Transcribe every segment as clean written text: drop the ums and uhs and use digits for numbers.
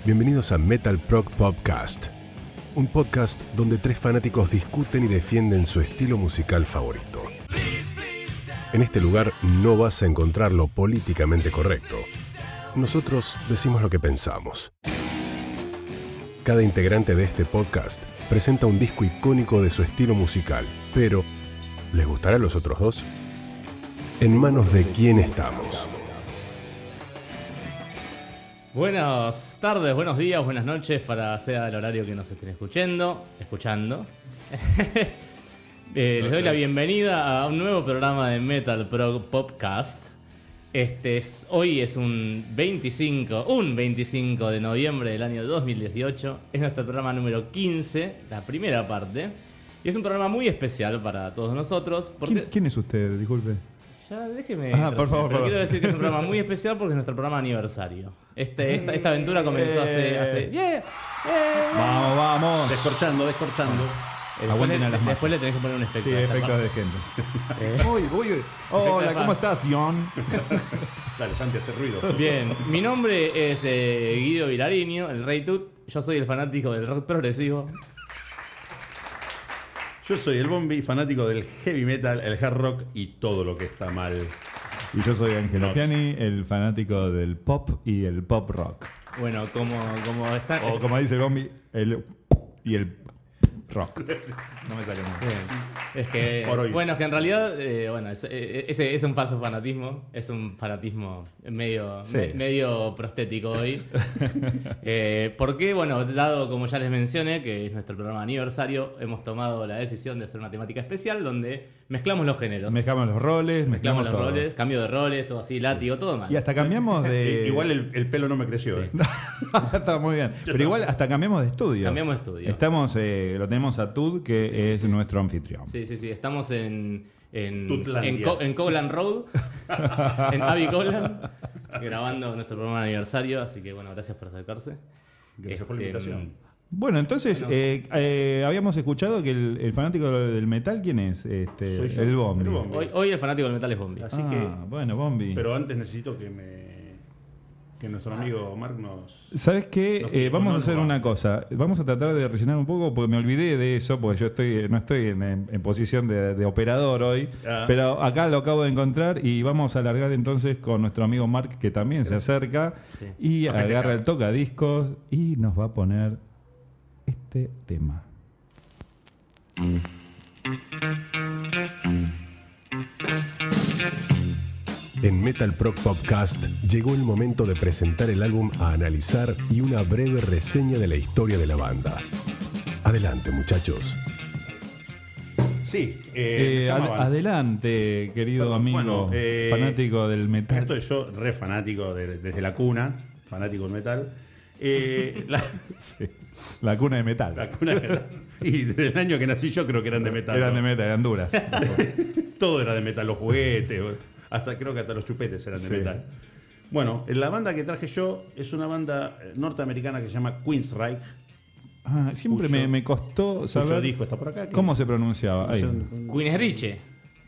Bienvenidos a Metal Prog Podcast, un podcast donde tres fanáticos discuten y defienden su estilo musical favorito. En este lugar no vas a encontrar lo políticamente correcto. Nosotros decimos lo que pensamos. Cada integrante de este podcast presenta un disco icónico de su estilo musical, pero ¿les gustará a los otros dos? ¿En manos de quién estamos? Buenas tardes, buenos días, buenas noches, para sea el horario que nos estén escuchando. Les doy la bienvenida a un nuevo programa de Metal Prog Podcast. Hoy es un 25 de noviembre del año 2018. Es nuestro programa número 15, la primera parte. Y es un programa muy especial para todos nosotros. Porque... ¿Quién es usted? Disculpe. Ya, déjeme. Por favor. Pero quiero decir que es un programa muy especial porque es nuestro programa aniversario. Esta aventura comenzó hace Vamos. Descorchando. Aguanten a las masas. Después le tenés que poner un efecto. Sí, efectos de gente. Hola, ¿cómo estás, John? Dale, Santi, hace ruido. Bien, mi nombre es Guido Vilariño, el Rey Tut. Yo soy el fanático del rock progresivo. Yo soy el Bombi, fanático del heavy metal, el hard rock y todo lo que está mal. Y yo soy Angelo Piani, el fanático del pop y el pop rock. Bueno, como está... O como dice el Bombi, el y el rock. No me sale mal. Bien. Es que, bueno, es que en realidad, es un falso fanatismo. Es un fanatismo medio prostético hoy. Porque, bueno, dado como ya les mencioné, que es nuestro programa aniversario, hemos tomado la decisión de hacer una temática especial donde mezclamos los géneros. Mezclamos los roles, Mezclamos los todo. roles, cambio de roles, todo así, látigo, todo mal. Y hasta cambiamos de... Igual el pelo no me creció. Sí. Está muy bien. Pero igual hasta cambiamos de estudio. Cambiamos de estudio. Estamos, lo tenemos a Tud, que es nuestro anfitrión. Sí. Estamos en Tutlandia. Cowland Road, en Abbey Cowland, grabando nuestro programa de aniversario. Así que, bueno, gracias por acercarse. Gracias por la invitación. Bueno, entonces, habíamos escuchado que el fanático del metal, ¿quién es? Soy yo, el Bombi. el Bombi. Hoy el fanático del metal es Bombi. Así que... Bueno, Bombi. Pero antes necesito que nuestro amigo Mark nos... ¿Sabes qué? Vamos a hacer una cosa. Vamos a tratar de rellenar un poco, porque me olvidé de eso, porque yo no estoy en posición de operador hoy. Pero acá lo acabo de encontrar y vamos a alargar entonces con nuestro amigo Mark, que también se acerca y agarra el tocadiscos y nos va a poner este tema. En Metal Prog Podcast llegó el momento de presentar el álbum a analizar y una breve reseña de la historia de la banda. Adelante, muchachos. Sí. Adelante, querido amigo, fanático del metal. Estoy yo re fanático desde la cuna, fanático del metal. Sí, la cuna de metal. La cuna de metal. Y desde el año que nací yo creo que eran de metal. Eran de metal, eran duras. Todo era de metal, los juguetes, creo que hasta los chupetes eran de metal. Bueno, la banda que traje yo es una banda norteamericana que se llama Queensryche. Siempre me costó saber disco está por acá. cómo se pronunciaba. Ahí. Queensryche.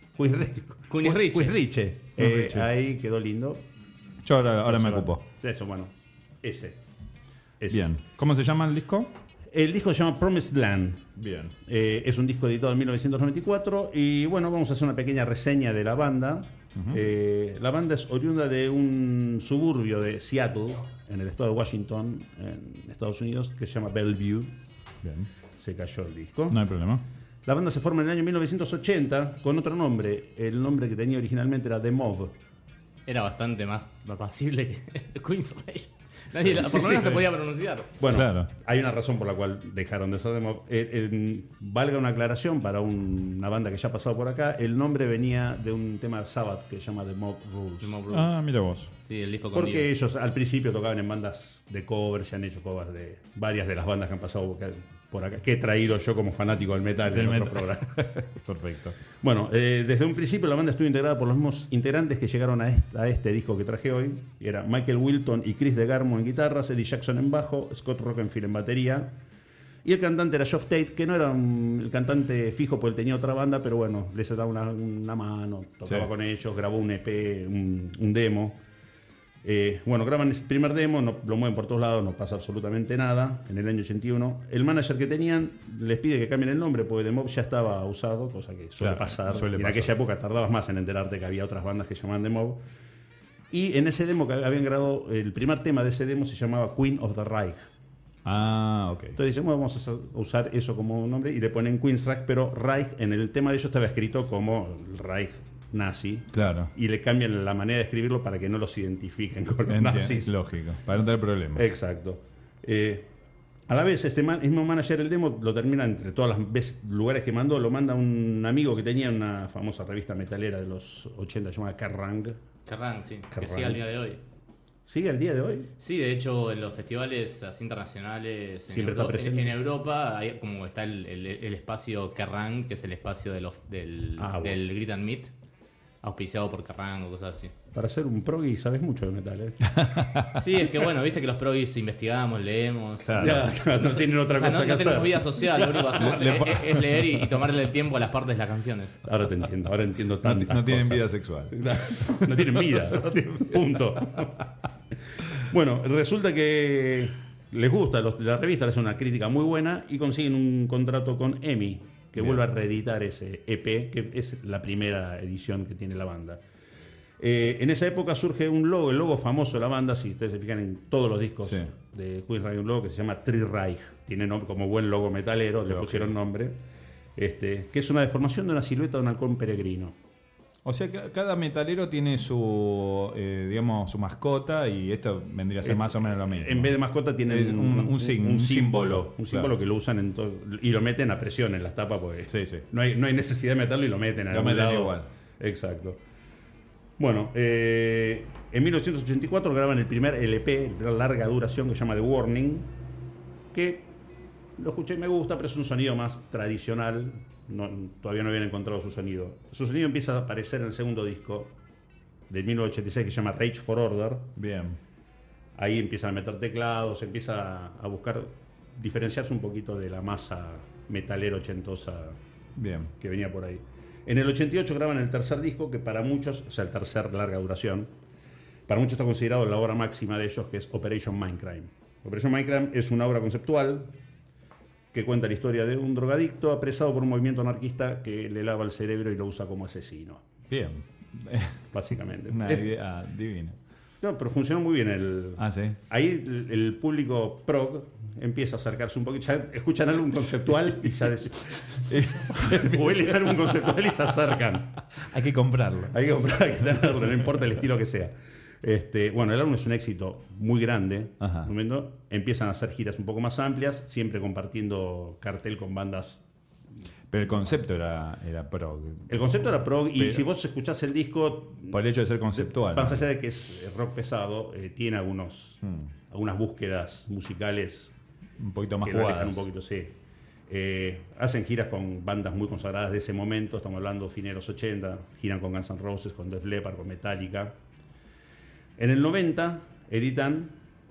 Queensryche. Ahí quedó lindo. Yo ahora me ocupo. Eso, bueno. Ese. Bien. ¿Cómo se llama el disco? El disco se llama Promised Land. Bien. Es un disco editado en 1994 y bueno, vamos a hacer una pequeña reseña de la banda. La banda es oriunda de un suburbio de Seattle, en el estado de Washington, en Estados Unidos, que se llama Bellevue. Bien. Se cayó el disco. No hay problema. La banda se forma en el año 1980 con otro nombre. El nombre que tenía originalmente era The Mob. Era bastante más apacible que Queensryche. Por lo menos se podía pronunciar. Bueno, claro. Hay una razón por la cual dejaron de ser The Mob. Valga una aclaración para una banda que ya ha pasado por acá. El nombre venía de un tema de Sabbath que se llama The Mob Rules. Mira vos. Sí, el disco con Porque Dio. ellos al principio tocaban en bandas de covers, se han hecho covers de varias de las bandas que han pasado por acá, que he traído yo como fanático del metal en otro programa. Perfecto. Bueno, desde un principio la banda estuvo integrada por los mismos integrantes que llegaron a este disco que traje hoy. Era Michael Wilton y Chris DeGarmo en guitarras, Eddie Jackson en bajo, Scott Rockenfield en batería. Y el cantante era Geoff Tate, que no era el cantante fijo porque él tenía otra banda, pero bueno, les daba una mano, tocaba con ellos, grabó un EP, un demo. Bueno, graban ese primer demo, lo mueven por todos lados, no pasa absolutamente nada. En el año 81, el manager que tenían les pide que cambien el nombre porque The Mob ya estaba usado, cosa que suele pasar. En aquella época tardabas más en enterarte que había otras bandas que se llamaban The Mob. Y en ese demo que habían grabado, el primer tema de ese demo se llamaba Queen of the Reich. Ah, ok. Entonces dicen, bueno, vamos a usar eso como nombre y le ponen Queen's Reich, pero Reich en el tema de ellos estaba escrito como el Reich nazi. Claro. Y le cambian la manera de escribirlo para que no los identifiquen con los nazis. Lógico, para no tener problemas. Exacto. A la vez, este mismo manager el demo lo termina entre todas las lugares que mandó, lo manda un amigo que tenía una famosa revista metalera de los 80 llamada Kerrang. Kerrang, sí. Que sigue al día de hoy. ¿Sigue al día de hoy? Sí, de hecho, en los festivales así internacionales siempre está presente. En Europa, hay como está el espacio Kerrang, que es el espacio del Grit and Meet, auspiciado por Kerrang o cosas así. Para ser un progui sabes mucho de metal, ¿eh? Sí, es que bueno, viste que los progis investigamos, leemos. Claro. No tienen otra cosa que hacer. No tenemos vida social, lo único que hacemos es leer y tomarle el tiempo a las partes de las canciones. Ahora entiendo tantas No tienen cosas. vida sexual. No tienen vida. Punto. Bueno, resulta que les gusta, la revista le hace una crítica muy buena y consiguen un contrato con EMI, que vuelve a reeditar ese EP, que es la primera edición que tiene la banda. En esa época surge un logo, el logo famoso de la banda, si ustedes se fijan en todos los discos de Queen's Reich, un logo que se llama Tri Reich, tiene nombre, como buen logo metalero, le pusieron nombre, que es una deformación de una silueta de un halcón peregrino. O sea que cada metalero tiene su, digamos, su mascota y esto vendría a ser más o menos lo mismo. En vez de mascota tienen un símbolo. Un símbolo que lo usan en todo, y lo meten a presión en las tapas porque no hay necesidad de meterlo y lo meten lo meten igual. Exacto. Bueno, en 1984 graban el primer LP, el primer larga duración que se llama The Warning, que lo escuché y me gusta, pero es un sonido más tradicional. Todavía no habían encontrado su sonido. Su sonido empieza a aparecer en el segundo disco de 1986 que se llama Rage for Order. Bien. Ahí empiezan a meter teclados, empieza a buscar diferenciarse un poquito de la masa metalera ochentosa que venía por ahí. En el 88 graban el tercer disco, que para muchos, o sea, el tercer larga duración, para muchos está considerado la obra máxima de ellos, que es Operation Mindcrime. Operation Mindcrime es una obra conceptual que cuenta la historia de un drogadicto apresado por un movimiento anarquista que le lava el cerebro y lo usa como asesino. Bien. Básicamente. Una idea divina. No, pero funcionó muy bien ¿sí? Ahí el público prog empieza a acercarse un poquito. Ya escuchan álbum conceptual y ya huelen álbum conceptual y se acercan. Hay que comprarlo. Hay que tenerlo, no importa el estilo que sea. Bueno, el álbum es un éxito muy grande. En un momento empiezan a hacer giras un poco más amplias, siempre compartiendo cartel con bandas. Pero el concepto era prog. El concepto era prog, y si vos escuchás el disco, por el hecho de ser conceptual, más allá de que es rock pesado, tiene algunas búsquedas musicales un poquito más que jugadas. Un poquito, sí. Hacen giras con bandas muy consagradas de ese momento, estamos hablando fines de los 80, giran con Guns N' Roses, con Def Leppard, con Metallica. En el 90 editan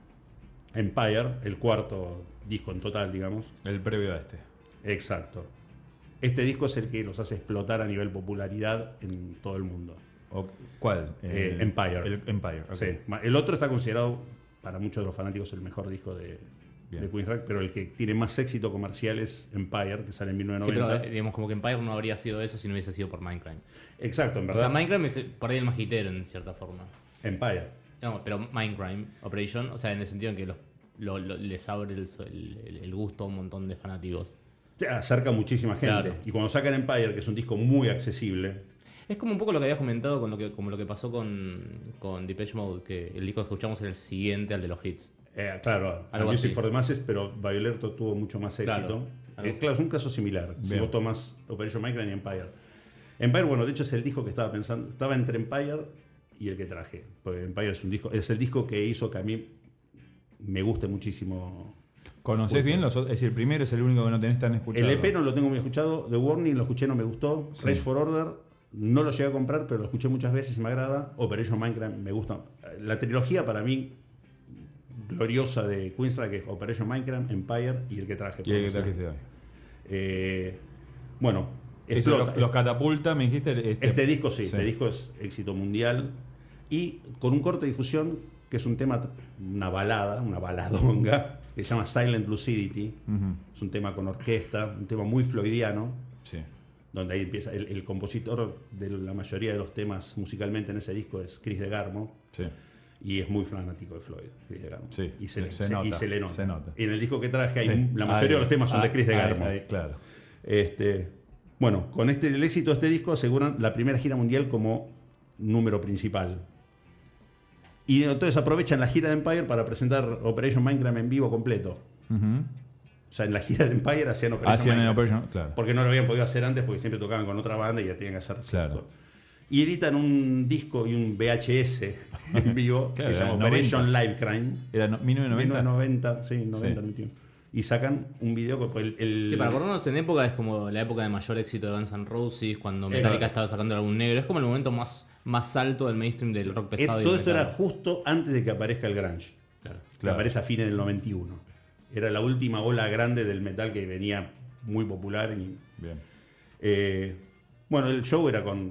Empire, el cuarto disco en total, digamos. El previo a este. Exacto. Este disco es el que los hace explotar a nivel popularidad en todo el mundo. ¿Cuál? Empire. El Empire, okay. Sí. El otro está considerado, para muchos de los fanáticos, el mejor disco de Queen's Reich, pero el que tiene más éxito comercial es Empire, que sale en 1990. Sí, pero digamos como que Empire no habría sido eso si no hubiese sido por Mindcrime. Exacto, en verdad. O sea, Mindcrime es por ahí el más hitero en cierta forma. Empire. No, pero Mindcrime, Operation, o sea, en el sentido en que les abre el gusto a un montón de fanáticos. Acerca muchísima gente. Claro. Y cuando sacan Empire, que es un disco muy accesible. Es como un poco lo que habías comentado como lo que pasó con Depeche Mode, que el disco que escuchamos era el siguiente al de los hits. Claro, Music for the Masses, pero Violerto tuvo mucho más éxito. Claro, es un caso similar. Bien. Si vos tomás Operation Mindcrime y Empire. Empire, bueno, de hecho es el disco que estaba pensando, estaba entre Empire y el que traje. Porque Empire es el disco que hizo que a mí me guste muchísimo. ¿Conocés bien los otros? Es decir, el primero es el único que no tenés tan escuchado. El EP no lo tengo muy escuchado. The Warning lo escuché, no me gustó. Sí. Rage for Order no lo llegué a comprar, pero lo escuché muchas veces y me agrada. Operation Mindcrime me gusta. La trilogía para mí gloriosa de Queen's Reich es Operation Mindcrime, Empire y el que traje. Y el que trajiste hoy. Bueno, los catapulta, me dijiste. Este disco sí, este disco es éxito mundial. Y con un corte de difusión que es un tema, una baladonga, que se llama Silent Lucidity. Es un tema con orquesta, un tema muy floydiano. Sí. Donde ahí empieza el compositor de la mayoría de los temas musicalmente en ese disco es Chris DeGarmo. Sí. Y es muy fanático de Floyd, Chris DeGarmo. Sí, y se le nota. Se nota. Y en el disco que traje, la mayoría de los temas son de Chris DeGarmo. Claro. Bueno, con el éxito de este disco aseguran la primera gira mundial como número principal. Y entonces aprovechan la gira de Empire para presentar Operation Mindcrime en vivo completo. O sea, en la gira de Empire hacían Operation Mindcrime. Claro. Porque no lo habían podido hacer antes porque siempre tocaban con otra banda y ya tenían que hacer claro. Y editan un disco y un VHS en vivo claro, que se llama Operation Live Crime. Era 1990. 1990, sí, 90, 91. Y sacan un video que Sí, para acordarnos, en época es como la época de mayor éxito de Guns N' Roses, cuando Metallica estaba sacando el álbum negro. Es como el momento más alto del mainstream del rock pesado. Todo esto era justo antes de que aparezca el grunge. Claro. Que aparece a fines del 91. Era la última ola grande del metal que venía muy popular. Bien. Bueno, el show era con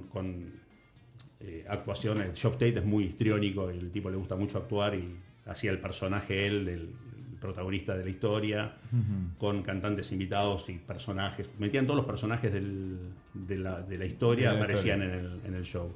actuaciones. Geoff Tate es muy histriónico, el tipo le gusta mucho actuar y hacía el personaje él del protagonista de la historia, con cantantes invitados y personajes. Metían todos los personajes de la historia, aparecían en el show.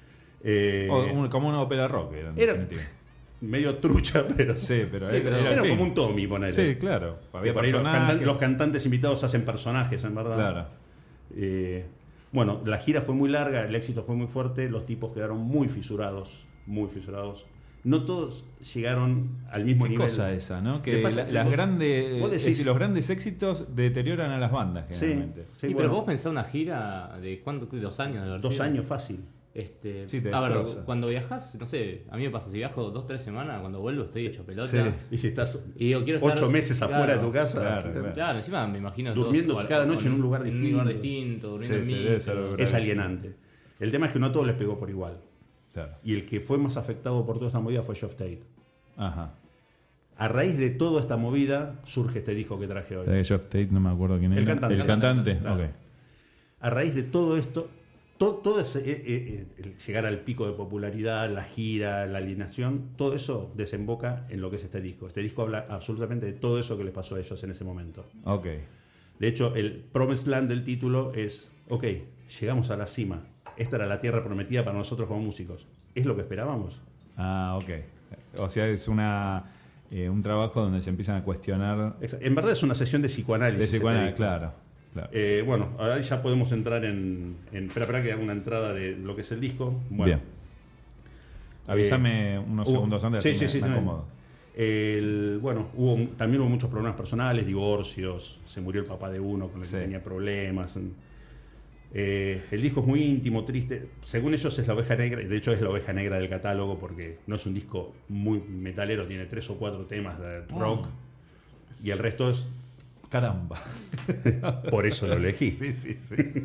Como una ópera rock. Era medio trucha, pero, era como un Tommy, ponele. Sí, claro. Había por ahí los cantantes invitados hacen personajes, en verdad. Claro. Bueno, la gira fue muy larga, el éxito fue muy fuerte, los tipos quedaron muy fisurados. No todos llegaron al mismo nivel. Qué cosa esa, ¿no? Que los grandes éxitos deterioran a las bandas, generalmente. Sí, pero vos pensás una gira de ¿cuánto? 2 años de haber 2 años fácil. Cuando viajas, no sé, a mí me pasa, si viajo 2-3 semanas, cuando vuelvo estoy hecho pelota. Sí. Y si estás y digo, quiero 8 meses afuera de tu casa. Claro, encima me imagino durmiendo cada noche en un lugar distinto. Durmiendo en mí. Es alienante. El tema es que no a todos les pegó por igual. Claro. Y el que fue más afectado por toda esta movida fue Geoff Tate. Ajá. A raíz de toda esta movida surge este disco que traje hoy. Geoff Tate, no me acuerdo quién era. El cantante. Claro. Okay. A raíz de todo esto, todo ese, llegar al pico de popularidad, la gira, la alienación, todo eso desemboca en lo que es este disco. Este disco habla absolutamente de todo eso que les pasó a ellos en ese momento. Okay. De hecho, el Promised Land del título es, llegamos a la cima. Esta era la tierra prometida para nosotros como músicos. ¿Es lo que esperábamos? O sea, es un trabajo donde se empiezan a cuestionar. En verdad es una sesión de psicoanálisis. Claro. Bueno, ahora ya podemos entrar en espera que haga una entrada de lo que es el disco. Bueno. Bien. Avísame unos segundos antes. Sí, me acomodo. También hubo muchos problemas personales, divorcios, se murió el papá de uno con el que tenía problemas. El disco es muy íntimo, triste. Según ellos es la oveja negra, de hecho es la oveja negra del catálogo porque no es un disco muy metalero, tiene 3 o 4 temas de rock y el resto es... Caramba. Por eso lo elegí. Sí.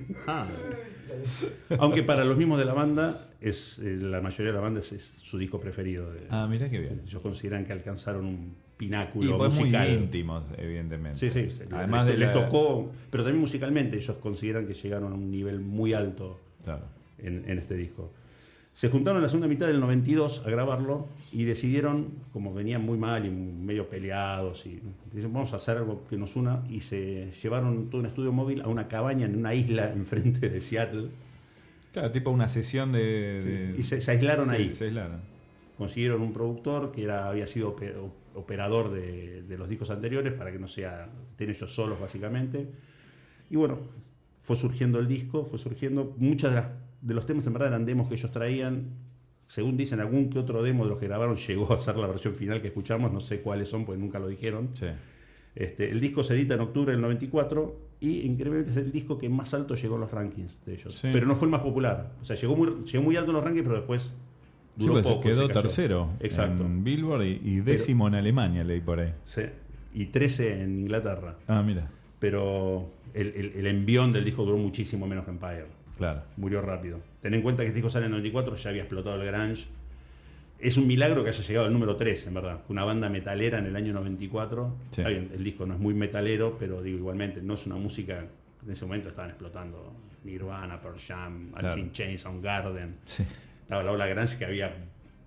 Aunque para los mismos de la banda, la mayoría de la banda es su disco preferido. Mirá qué bien. Ellos consideran que alcanzaron un pináculo musical. Muy íntimos, evidentemente. Sí. Además les tocó, pero también musicalmente ellos consideran que llegaron a un nivel muy alto en este disco. Se juntaron en la segunda mitad del 92 a grabarlo y decidieron, como venían muy mal y medio peleados, y dicen, vamos a hacer algo que nos una, y se llevaron todo un estudio móvil a una cabaña en una isla enfrente de Seattle. Claro, tipo una sesión de... Y se aislaron ahí. Se aislaron. Consiguieron un productor que había sido operador de los discos anteriores para que no estén ellos solos básicamente. Y bueno, fue surgiendo el disco, muchas de los temas en verdad eran demos que ellos traían. Según dicen, algún que otro demo de los que grabaron llegó a ser la versión final que escuchamos, no sé cuáles son porque nunca lo dijeron. Sí. El disco se edita en octubre del 94 y increíblemente es el disco que más alto llegó en los rankings de ellos. Sí. Pero no fue el más popular. O sea, llegó muy alto en los rankings, pero después duró poco. Quedó tercero. Exacto. En Billboard y décimo en Alemania, leí por ahí. Sí. Y 13 en Inglaterra. Mira. Pero el envión del disco duró muchísimo menos que Empire. Claro. Murió rápido. Ten en cuenta que este disco sale en el 94, ya había explotado el grunge. Es un milagro que haya llegado al número 3, en verdad. Una banda metalera en el año 94. Sí. El disco no es muy metalero, pero digo, igualmente, no es una música... En ese momento estaban explotando Nirvana, Pearl Jam, Alice in Chains, Soundgarden. Sí. Estaba la ola grunge que había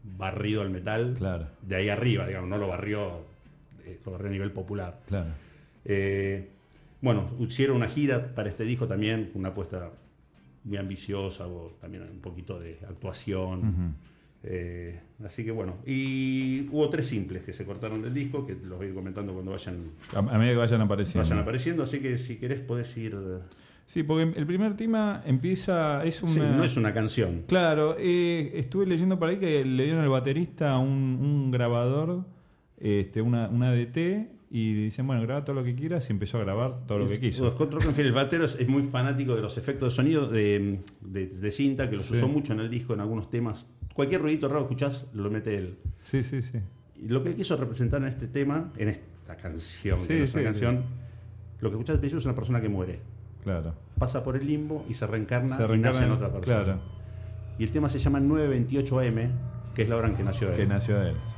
barrido el metal de ahí arriba, digamos, no lo barrió a nivel popular. Claro. Bueno, hicieron una gira para este disco también, una apuesta muy ambiciosa, también un poquito de actuación. Así que bueno, y hubo 3 simples que se cortaron del disco, que los voy a ir comentando cuando vayan a medida que vayan apareciendo. Así que si querés podés ir. Sí, porque el primer tema empieza, no es una canción. Claro, estuve leyendo por ahí que le dieron al baterista un grabador, una DT, y dicen, bueno, graba todo lo que quieras, y empezó a grabar todo lo que quiso. Scott Rockenfield, el batero, es muy fanático de los efectos de sonido de cinta, que los usó mucho en el disco, en algunos temas. Cualquier ruidito raro que escuchás, lo mete él. Sí. Y lo que él quiso representar en este tema, en esta canción, lo que escuchás al principio es una persona que muere. Claro. Pasa por el limbo y se reencarna y nace en otra persona. Claro. Y el tema se llama 9:28 AM, que es la hora en que nació él. Sí.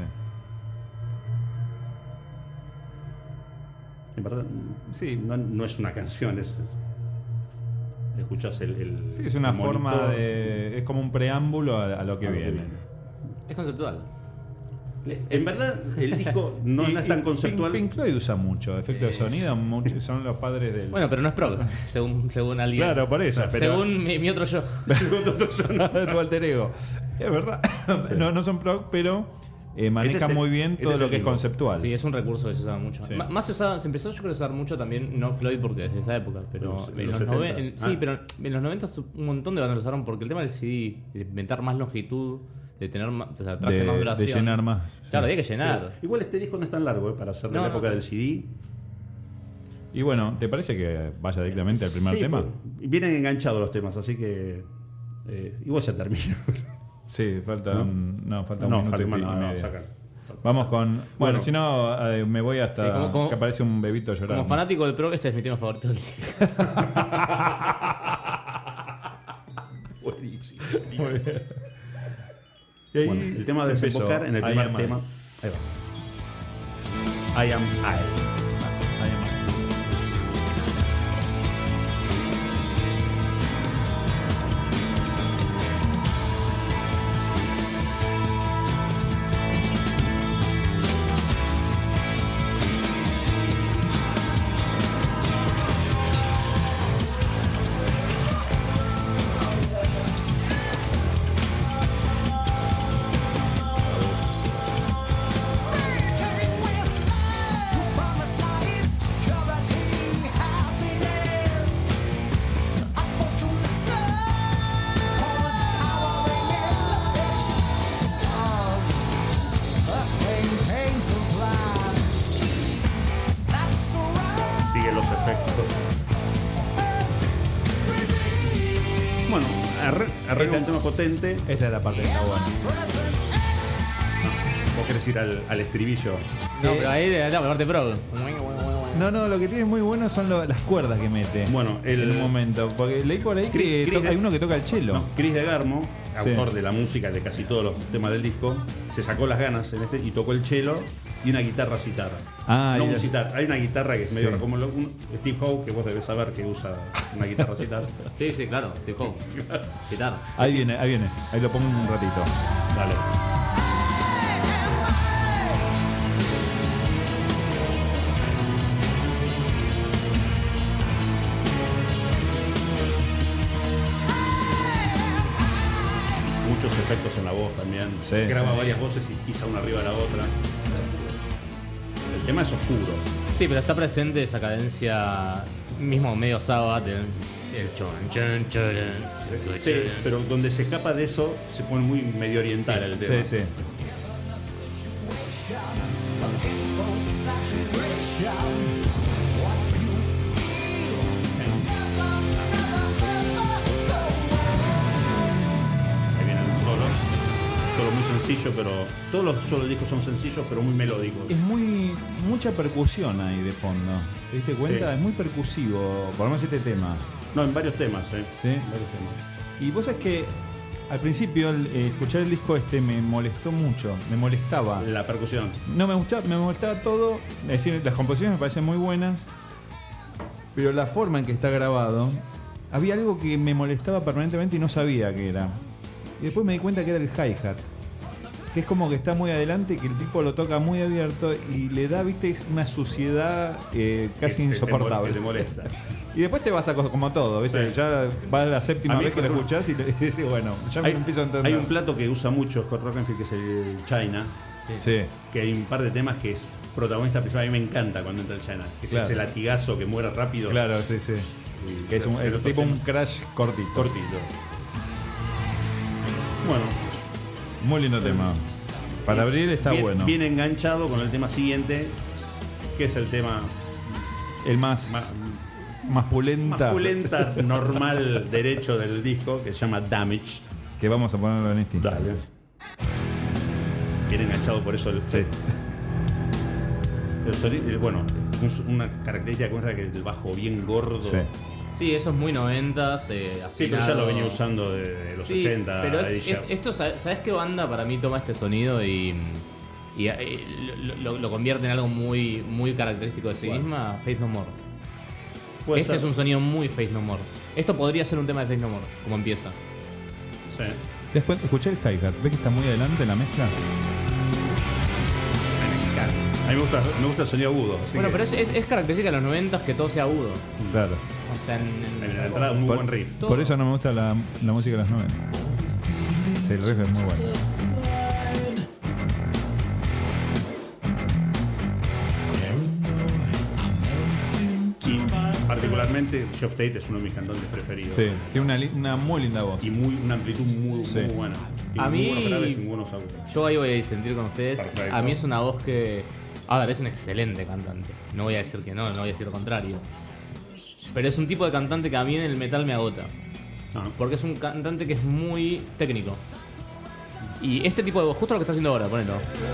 En verdad, no es una canción, escuchás el sí, es una forma de... Es como un preámbulo a lo que viene. Es conceptual. En verdad, el disco no es tan conceptual. Pink Floyd usa mucho efectos de sonido, son los padres del... Bueno, pero no es prog, según alguien. Claro, por eso. Pero... Según mi otro yo. Tu alter ego. Es verdad. No son prog, pero manejan muy bien todo lo que es conceptual. Sí, es un recurso que se usaba mucho. Sí. Más se empezó, yo creo, a usar mucho también, no Floyd porque desde esa época, pero en los 90 un montón de bandas lo usaron porque el tema del CD, de inventar más longitud, de tener más, o sea, traerse más duración. De llenar más. Claro, hay que llenar. Sí. Igual este disco no es tan largo para ser de la época del CD. Y bueno, ¿te parece que vaya directamente al primer tema? Vienen enganchados los temas, así que igual ya termina. Sí, falta un minuto y medio. Vamos con... Bueno, si no, me voy hasta que aparece un bebito llorando. Como fanático del prog, este es mi tema favorito del disco. Buenísimo. Muy bien. Bueno, el tema de desembocar en el primer tema. Ahí va. I Am I. Arregla un tema potente. Esta es la parte que está buena. ¿Vos querés ir al estribillo? No, pero ahí la parte pro. No, lo que tiene muy bueno son las cuerdas que mete. Bueno, en un momento. Porque leí por ahí que hay uno que toca el cello. No, Chris DeGarmo, autor de la música de casi todos los temas del disco, se sacó las ganas y tocó el cello y una guitarra citar. No un citar. Hay una guitarra que es medio como Steve Howe, que vos debés saber que usa una guitarra citar. Sí, claro, Steve Howe. Citar. Ahí viene. Ahí lo pongo un ratito. Dale. Muchos efectos en la voz también. Graba varias voces y pisa una arriba de la otra. El tema es oscuro. Sí, pero está presente esa cadencia mismo medio Sabbath, el chon. Sí, pero donde se escapa de eso se pone muy medio oriental el tema. Sí. Solo muy sencillo, pero todos los solos discos son sencillos, pero muy melódicos. Es mucha percusión ahí de fondo. ¿Te diste cuenta? Sí. Es muy percusivo, por lo menos este tema. No, en varios temas, ¿Sí? En varios temas. Y vos sabés que al principio escuchar el disco me molestó mucho, me molestaba. La percusión. No me molestaba todo, es decir, las composiciones me parecen muy buenas, pero la forma en que está grabado, había algo que me molestaba permanentemente y no sabía qué era. Y después me di cuenta que era el hi-hat. que es como que está muy adelante, que el tipo lo toca muy abierto y le da, viste, una suciedad casi insoportable. Que te molesta. Y después te vas a como todo, ¿viste? Sí. Ya va la séptima vez que lo escuchás y decís, bueno, ya me empiezo a entender. Hay un plato que usa mucho Scott Rockenfield, que es el China. Sí. Que hay un par de temas que es protagonista principal. A mí me encanta cuando entra el China. Que es ese latigazo que muere rápido. Claro, sí. Que es tipo un crash cortito. Bueno. Muy lindo tema. Para abrir está bueno. Bien enganchado con el tema siguiente, que es el tema... El más pulenta normal derecho del disco, que se llama Damage. Que vamos a ponerlo en este. Dale. Bien enganchado, por eso Sí. Bueno, una característica que es el bajo bien gordo. Sí, eso es muy 90s. Sí, pero ya lo venía usando de los 80. Pero esto, ¿sabes qué banda para mí toma este sonido y lo convierte en algo muy, muy característico de sí misma? Faith No More. Este es un sonido muy Faith No More. Esto podría ser un tema de Faith No More, como empieza. Sí. Después, escuché el hi-hat. ¿Ves que está muy adelante en la mezcla? A mí me gusta el sonido agudo. Bueno, pero es característica de los 90s que todo sea agudo. Claro. O sea, en la entrada un muy buen riff. Por eso no me gusta la música de los 90. Sí, el riff es muy bueno. Y particularmente Geoff Tate es uno de mis cantantes preferidos. Sí, tiene una muy linda voz. Y una amplitud muy buena. A mí, buenos agudos. Yo ahí voy a disentir con ustedes. Perfecto. A mí es una voz que... A ver, es un excelente cantante. No voy a decir que no voy a decir lo contrario. Pero es un tipo de cantante que a mí en el metal me agota. Porque es un cantante que es muy técnico. Y este tipo de voz, justo lo que está haciendo ahora, ponelo.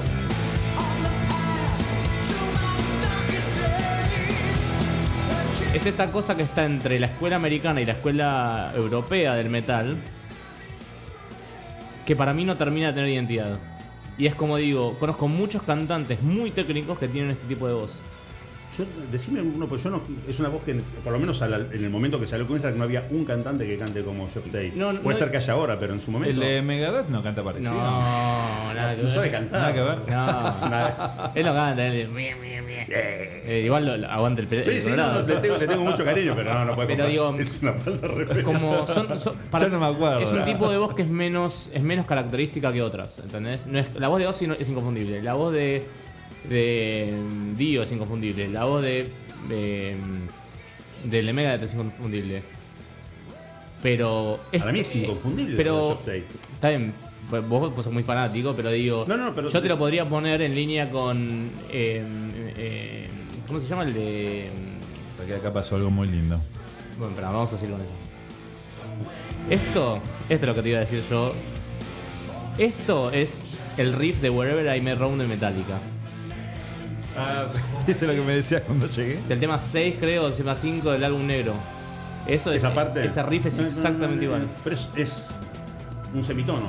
Es esta cosa que está entre la escuela americana y la escuela europea del metal, que para mí no termina de tener identidad. Y es como digo, conozco muchos cantantes muy técnicos que tienen este tipo de voz. Decime uno, pues yo no. Es una voz que, por lo menos en el momento que salió Queensrÿche, no había un cantante que cante como Geoff Tate. Puede ser que haya ahora, pero en su momento. El de Megadeth no canta parecido. No, nada que ver. No sabe cantar. Nada que ver. No, él lo canta, igual aguanta el Sí, le tengo mucho cariño, pero no puede pero digo, es una falta de respeto. Como Yo no me acuerdo. Es un tipo de voz que es menos característica que otras, ¿entendés? La voz de Ozzy es inconfundible. La voz de Dio es inconfundible. La voz de Megadeth es inconfundible. Pero para mí es inconfundible. Pero está bien, vos sos muy fanático, pero digo, pero yo te lo podría poner en línea con ¿cómo se llama el de? Porque acá pasó algo muy lindo. Bueno, pero vamos a seguir con eso. Esto es lo que te iba a decir yo. Esto es el riff de Wherever I May Roam de Metallica. Eso es lo que me decías cuando llegué. Es el tema 6, creo, el tema 5 del álbum negro. Esa parte. Ese riff es exactamente igual. Pero es un semitono.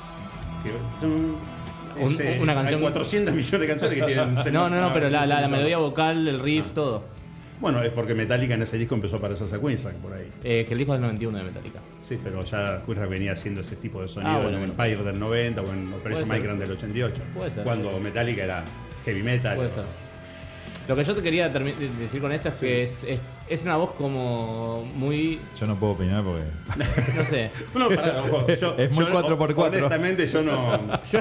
Una canción. Hay 400 millones de canciones que tienen un semitono. No, pero la melodía vocal, el riff, todo. Bueno, es porque Metallica en ese disco empezó a parecerse a Queensrÿche por ahí. Que el disco es del 91 de Metallica. Sí, pero ya Queensrÿche venía haciendo ese tipo de sonido en Empire del 90 o en Operation Migrant del 88. Puede ser. Cuando Metallica era heavy metal. Puede ser. Lo que yo te quería decir con esto es que es una voz como muy... Yo no puedo opinar porque... No sé. No, ojo, es muy 4x4. Honestamente yo no... Yo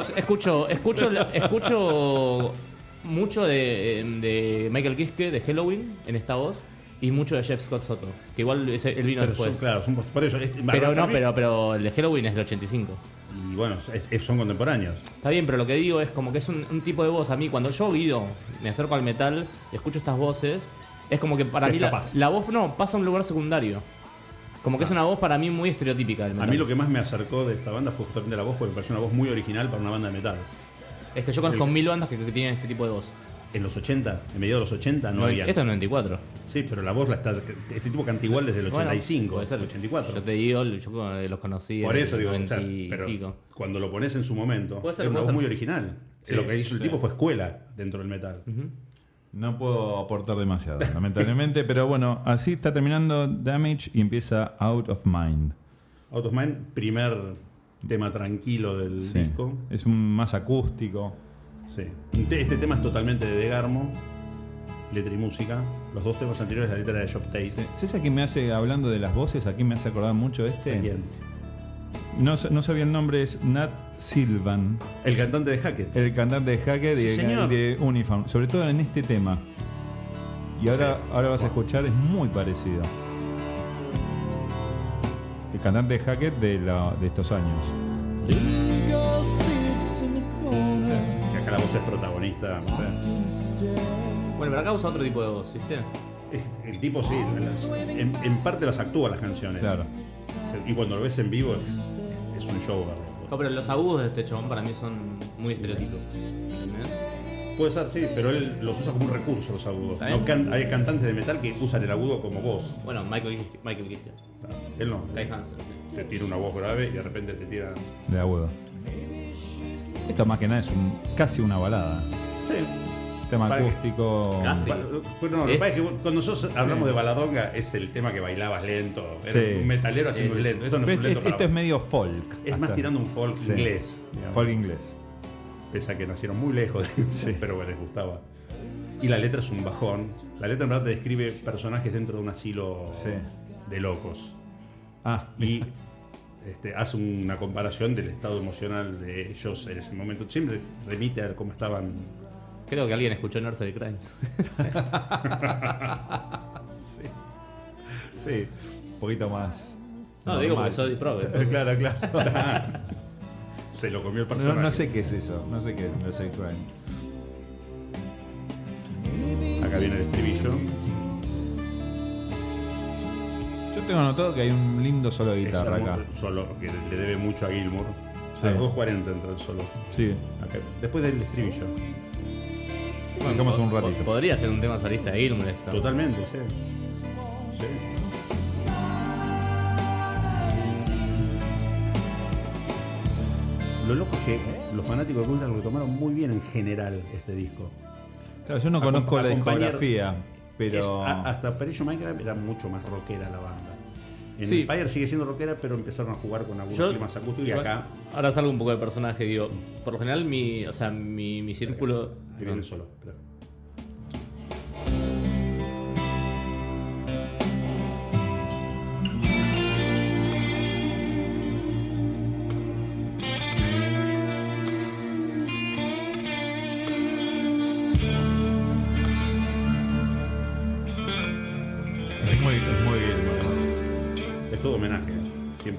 escucho mucho de Michael Kiske, de Helloween, en esta voz, y mucho de Jeff Scott Soto, que igual él vino después. Por eso, pero el de Helloween es del 85. Y bueno, son contemporáneos. Está bien, pero lo que digo es como que es un tipo de voz. A mí, cuando yo me acerco al metal, escucho estas voces, es como que para mí la voz pasa a un lugar secundario. Como que es una voz para mí muy estereotípica del metal. A mí lo que más me acercó de esta banda fue justamente la voz, porque me pareció una voz muy original para una banda de metal. Es que yo conozco 1000 bandas que tienen este tipo de voz. En los 80, en medio de los 80 no había. Esto es 94. Sí, pero la voz este tipo canta igual desde el 85, puede ser. 84. Yo te digo, yo los conocí. Por eso digo, pero cuando lo pones en su momento, es una voz muy original. Sí, lo que hizo el tipo fue escuela dentro del metal. No puedo aportar demasiado, lamentablemente, pero bueno, así está terminando Damage y empieza Out of Mind. Out of Mind, primer tema tranquilo del disco. Es más acústico. Sí. Este tema es totalmente de Garmo, letra y música. Los dos temas anteriores, la letra de Geoff Tate. Sí. ¿Sabes a quién me hace, hablando de las voces, aquí me hace acordar mucho este? ¿Quién? No sabía el nombre, es Nat Sylvan. El cantante de Hackett. El cantante de Hackett de Uniform, sobre todo en este tema. Y ahora vas a escuchar, es muy parecido. El cantante de Hackett de estos años. Que acá la voz es protagonista. Bueno, pero acá usa otro tipo de voz, ¿viste? El tipo sí, en parte las actúa las canciones. Claro. Y cuando lo ves en vivo es un show, ¿verdad? No, pero los agudos de este chabón para mí son muy estereotipos. ¿Entendés? Puede ser, sí, pero él los usa como un recurso, los agudos. No, hay cantantes de metal que usan el agudo como voz. Bueno, Michael Kiske. Claro, él no. Kai Hansen. Te tira una voz grave y de repente te tira... De agudo. Esto más que nada es casi una balada. Sí. Tema acústico. Casi. Bueno, lo que pasa es que cuando nosotros hablamos de baladonga es el tema que bailabas lento. Era un metalero haciendo un lento. Esto no es un lento. Esto es medio folk. Es más tirando un folk inglés. Digamos. Folk inglés. Pese a que nacieron muy lejos de pero les gustaba. Y la letra es un bajón. La letra en verdad te describe personajes dentro de un asilo de locos. Y hace una comparación del estado emocional de ellos en ese momento. Siempre remite a cómo estaban. Creo que alguien escuchó Nursery Crimes. Sí, un poquito más. No, digo porque soy prove. Claro. Se lo comió el personaje. No sé qué es eso. No sé qué es Nursery Crimes. Acá viene el estribillo. Yo tengo anotado que hay un lindo solo de guitarra acá. Solo que le debe mucho a Gilmour. Sí. A los 2.40 entra el solo. Sí. Acá. Después del estribillo. Bueno, un ratito. Podría ser un tema solista de Gilmour esto. Totalmente, sí. Lo loco es que los fanáticos de Guns lo tomaron muy bien en general este disco. Claro, yo no conozco la discografía, pero... Hasta Perillo Minecraft era mucho más rockera la banda. En Empire sigue siendo rockera, pero empezaron a jugar con algunos climas acústicos y acá... Ahora salgo un poco del personaje, digo, por lo general mi círculo... Que viene solo, espera. Es todo homenaje, 100%.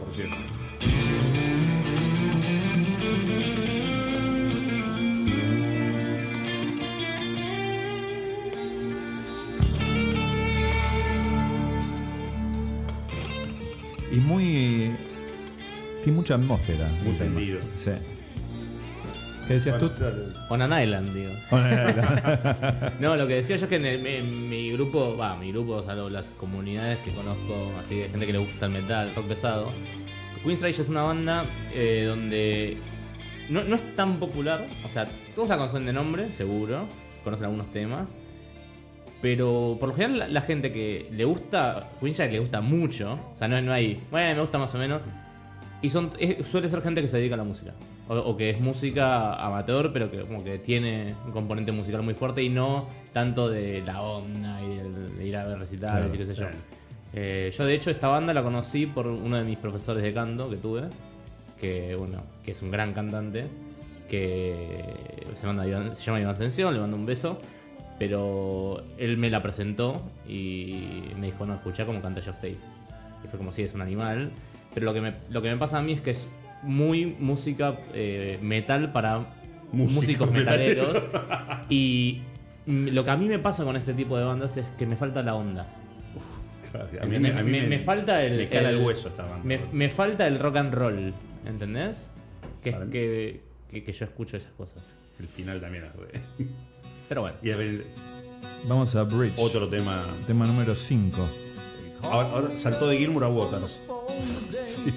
Y tiene mucha atmósfera. Muy sentido. Sí. ¿Qué decías tú? On an Island, digo. No, lo que decía yo es que en mi grupo, o sea, las comunidades que conozco, así de gente que le gusta el metal, el rock pesado, Queensrÿche es una banda donde no es tan popular, o sea, todos la conocen de nombre, seguro, conocen algunos temas, pero por lo general la gente que le gusta Queensrÿche le gusta mucho, o sea, no hay, bueno, me gusta más o menos, y suele ser gente que se dedica a la música. O que es música amateur, pero que como que tiene un componente musical muy fuerte y no tanto de la onda y de ir a ver recitales y qué sé yo. Yo de hecho esta banda la conocí por uno de mis profesores de canto que tuve, que es un gran cantante, que se llama Iván Ascensión, le mando un beso, pero él me la presentó y me dijo, no, escuchá cómo canta Geoff Tate. Y fue como, sí, es un animal, pero lo que me pasa a mí es que es muy música metal para músicos metaleros. Y lo que a mí me pasa con este tipo de bandas es que me falta la onda. A mí me falta me cala el hueso esta banda. Me falta el rock and roll, ¿entendés? Que yo escucho esas cosas. El final también es re. Pero bueno. Y a ver, vamos a Bridge. Otro tema. Tema número 5. Ahora saltó de Gilmour a Waters. Sí.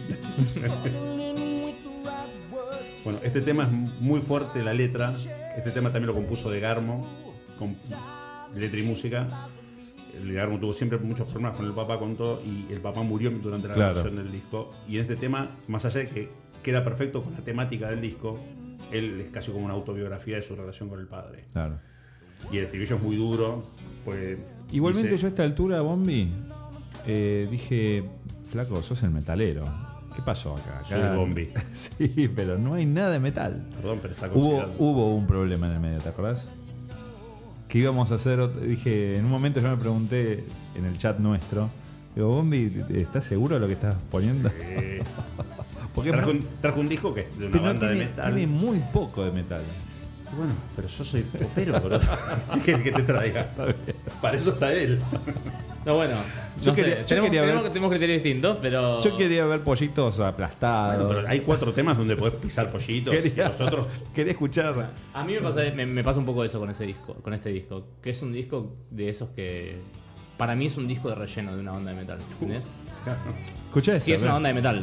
Bueno, este tema es muy fuerte, la letra. Este tema también lo compuso de Garmo, con letra y música. El Garmo tuvo siempre muchos problemas con el papá, contó, y el papá murió durante la grabación del disco. Y en este tema, más allá de que queda perfecto con la temática del disco, él es casi como una autobiografía de su relación con el padre. Claro. Y el estribillo es muy duro. Pues, igualmente yo a esta altura, Bombi, dije, flaco, sos el metalero. ¿Qué pasó acá? Soy el Bombi. Sí, pero no hay nada de metal. Perdón, pero está considerado. Hubo un problema en el medio, ¿te acordás? ¿Qué íbamos a hacer? Dije, en un momento yo me pregunté en el chat nuestro, digo, Bombi, ¿estás seguro de lo que estás poniendo? Porque trajo un disco que es de una banda de metal. Tiene muy poco de metal. Bueno, pero yo soy popero, bro. ¿Qué es que te traiga? Para eso está él. No, bueno, tenemos criterios distintos, pero... Yo quería ver pollitos aplastados. Bueno, pero hay 4 temas donde podés pisar pollitos. Quería escuchar. A mí me pasa un poco eso con este disco, que es un disco de esos que... Para mí es un disco de relleno de una banda de metal, ¿entendés? Claro. Escuchá esto. Sí, es una banda de metal.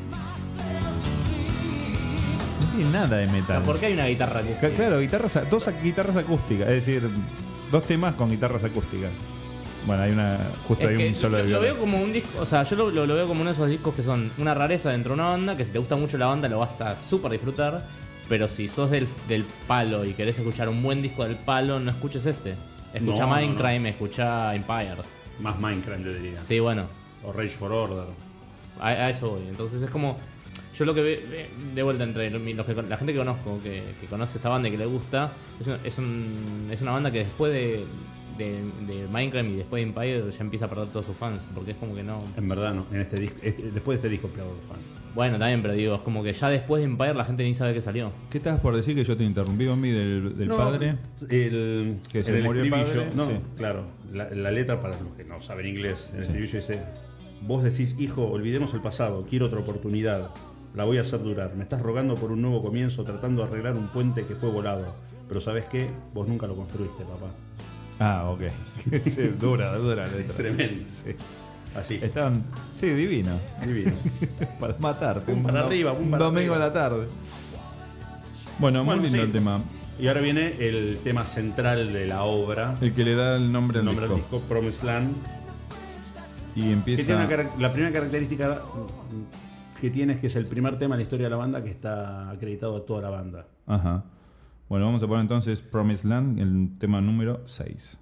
No tiene nada de metal. ¿Por qué hay una guitarra acústica? Claro, dos guitarras acústicas, es decir, 2 temas con guitarras acústicas. Bueno, hay un solo de Lo veo como un disco, o sea, yo lo veo como uno de esos discos que son una rareza dentro de una banda, que si te gusta mucho la banda lo vas a súper disfrutar, pero si sos del palo y querés escuchar un buen disco del palo, no escuches este. Escucha Mindcrime, escucha Empire. Más Mindcrime, yo diría. Sí, bueno. O Rage for Order. A eso voy. Entonces es como... Yo lo que veo de vuelta entre la gente que conozco, que conoce esta banda y que le gusta, es una banda que después de Minecraft y después de Empire ya empieza a perder todos sus fans, porque es como que no... En verdad no, en este disco, después de este disco pierde los fans. Bueno, también, pero digo, es como que ya después de Empire la gente ni sabe que salió. ¿Qué estabas por decir que yo te interrumpí, Bombi, del padre? Que se murió el padre. No, sí. Claro, la letra, para los que no saben inglés, en el estribillo dice: vos decís, hijo, olvidemos el pasado, quiero otra oportunidad, la voy a hacer durar, me estás rogando por un nuevo comienzo, tratando de arreglar un puente que fue volado, pero ¿sabes qué? Vos nunca lo construiste, papá. Ah, ok. Sí, dura la letra. Tremendo. Sí. Así. Estaban, sí, divino. Para matarte. Un domingo a la tarde. Bueno, muy lindo el tema. Y ahora viene el tema central de la obra. El que le da el nombre al disco, Promised Land. Y empieza... La primera característica que tiene es que es el primer tema en la historia de la banda que está acreditado a toda la banda. Ajá. Bueno, vamos a poner entonces Promised Land, el tema número 6.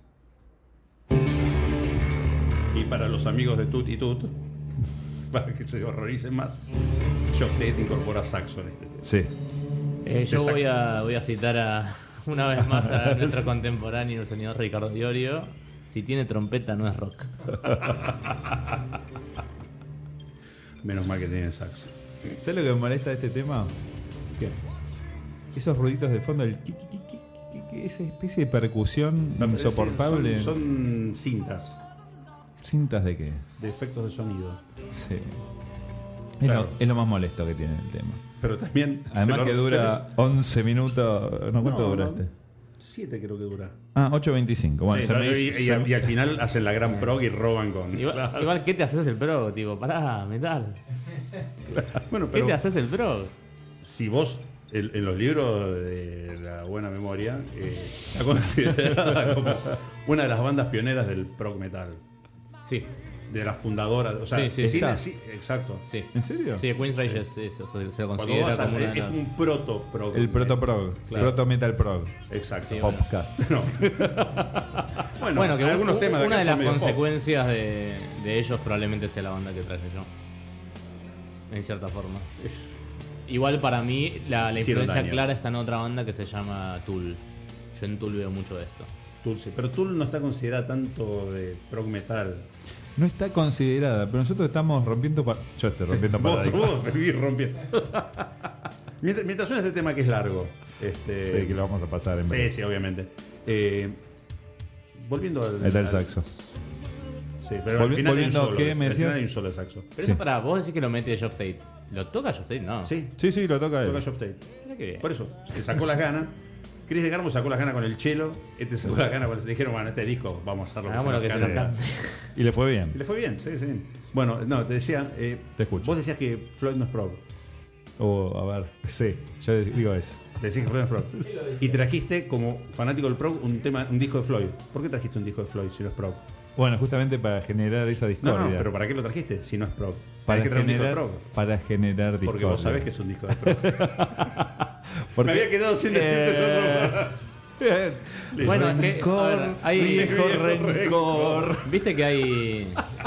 Y para los amigos de Tut y Tut, para que se horroricen más, Geoff Tate incorpora saxo en este tema. Sí. Yo voy a citar una vez más a nuestro contemporáneo, el señor Ricardo Diorio. Si tiene trompeta no es rock. Menos mal que tiene saxo. ¿Sabes lo que me molesta de este tema? ¿Qué? Esos ruiditos de fondo, esa especie de percusión insoportable. Son cintas. ¿Cintas de qué? De efectos de sonido. Sí. Claro. Es lo más molesto que tiene el tema. Pero también... Además que dura 11 minutos. ¿No cuánto dura este? 7 creo que dura. Ah, 8.25. Bueno, sí, y al final hacen la gran prog y roban con... Igual, ¿qué te haces el prog? Tipo, pará, metal. Bueno, pero ¿qué te haces el prog? Si vos... En los libros de la buena memoria, está considerada como una de las bandas pioneras del prog metal. Sí. De las fundadoras. O sea, sí, exacto. Sí. ¿En serio? Sí, Queen's Rage se lo considera como una... Es un proto-prog. El proto-prog. Claro. Proto-metal prog. Exacto. Sí, Podcast. No. bueno, que algunos temas una de las consecuencias pop. de ellos probablemente sea la banda que traje yo. En cierta forma. Igual para mí la influencia clara está en otra banda que se llama Tool. Yo en Tool veo mucho de esto. Tool, sí. Pero Tool no está considerada tanto de prog metal. No está considerada, pero nosotros estamos rompiendo... Yo estoy rompiendo paradigmas. Vos vivís rompiendo. Mientras suena este tema que es largo. Sí, que lo vamos a pasar en breve. Sí, obviamente. Volviendo al... El del saxo. Sí, pero al final hay un solo. ¿Qué me decías? Hay un solo de saxo. Pero eso para vos decís que lo mete Geoff Tate. ¿Lo toca Geoff Tate? No. Sí, lo toca él. toca Geoff Tate. Mira qué bien. Por eso, se sacó las ganas. Chris de Garmo sacó las ganas con el cello. Este sacó las ganas cuando se dijeron, bueno, este disco vamos a hacerlo. Hagamos lo que se nos cante. Y le fue bien. Y le fue bien, sí. Bueno, no, te decía... Te escucho. Vos decías que Floyd no es prog. A ver, sí, yo digo eso. Te decís que Floyd no es prog. Y trajiste como fanático del prog un disco de Floyd. ¿Por qué trajiste un disco de Floyd si no es prog? Bueno, justamente para generar esa discordia. No, pero ¿para qué lo trajiste si no es prog? Para generar discordia. Porque vos sabés que es un disco de prog. Me había quedado sin decirte bueno, es que hay viejo rencor. Viste que hay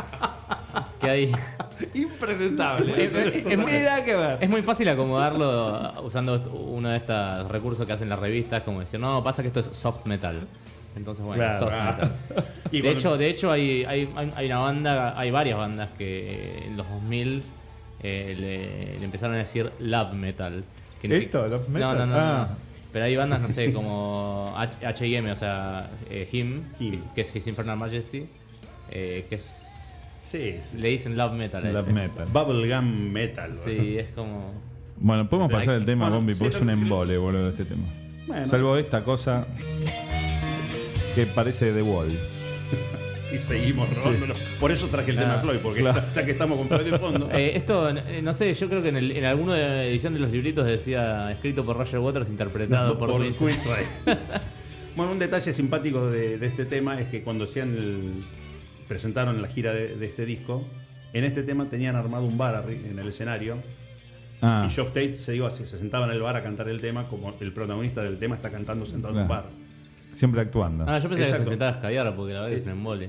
impresentable. Es muy fácil acomodarlo usando uno de estos recursos que hacen las revistas, como decir, no, pasa que esto es soft metal. Entonces, bueno, claro, soft metal. De hecho hay una banda, hay varias bandas que en los 2000 le empezaron a decir love metal. ¿Esto? ¿Love metal? No. Pero hay bandas, no sé, como H.I.M., o sea, Him, que es His Infernal Majesty, que es... Sí. Le dicen love metal. Love metal. Bubblegum metal. Sí, es como... Bueno, podemos pasar el tema, Bombi, porque es un embole, boludo, este tema. Bueno. Salvo esta cosa que parece The Wall. Y seguimos robándolo. Por eso traje el tema de Floyd, porque ya que estamos con Floyd de fondo. Esto, no sé, yo creo que en alguna edición de los libritos decía escrito por Roger Waters, interpretado por Queensrÿche. Bueno, un detalle simpático de este tema es que cuando presentaron la gira de este disco, en este tema tenían armado un bar en el escenario. Y Geoff Tate se sentaba en el bar a cantar el tema, como el protagonista del tema está cantando sentado en un bar. Siempre actuando. Yo pensé que se sentaba a escabiar porque la verdad que es un embole.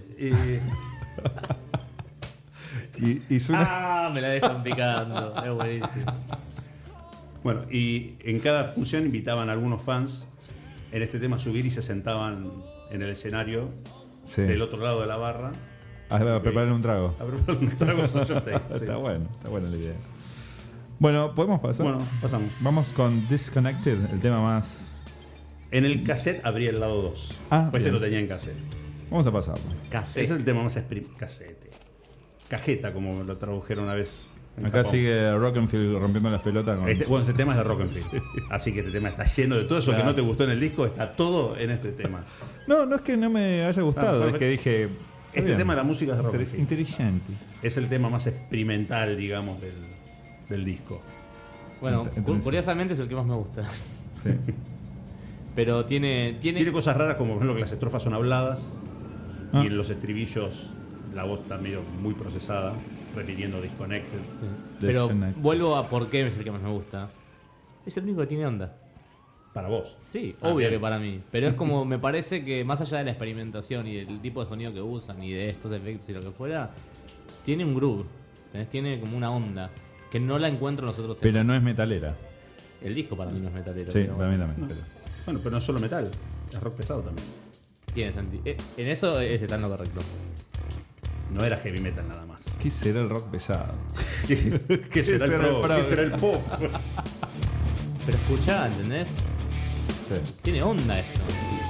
Y suena... me la dejan picando. Es buenísimo. Bueno, y en cada función invitaban a algunos fans en este tema a subir y se sentaban en el escenario del otro lado de la barra. A preparar un trago. A preparar un trago con Geoff Tate. Está buena la idea. Bueno, ¿podemos pasar? Bueno, pasamos. Vamos con Disconnected, el tema más... En el cassette abría el lado 2. Este lo tenía en cassette. Vamos a pasarlo. Cassette. Este es el tema más cassette. Cajeta, como lo tradujeron una vez. Acá Japón. sigue Rockenfield rompiendo las pelotas. Este tema es de Rockenfield. Sí. Así que este tema está lleno de todo eso que no te gustó en el disco. Está todo en este tema. No es que no me haya gustado. Es que dije... Este tema de la música es de Rockenfield. Inteligente. Es el tema más experimental, digamos, del disco. Bueno, curiosamente es el que más me gusta. Sí. Pero tiene cosas raras, como por ejemplo que las estrofas son habladas y en los estribillos la voz está medio muy procesada, repitiendo Disconnected. Sí. Pero vuelvo a por qué es el que más me gusta. Es el único que tiene onda. ¿Para vos? Sí, obvio que para mí. Pero es como, me parece que más allá de la experimentación y del tipo de sonido que usan y de estos efectos y lo que fuera, tiene un groove. Tiene como una onda que no la encuentro en los otros temas. Pero no es metalera. El disco para mí no es metalero. Sí, para mí también. No. Bueno, pero no es solo metal, es rock pesado también. Tiene sentido. En eso está en lo correcto. No era heavy metal nada más. ¿Qué será el rock pesado? ¿Qué será el prog? ¿Qué será el pop? Pero escuchá, ¿entendés? Sí. Tiene onda esto.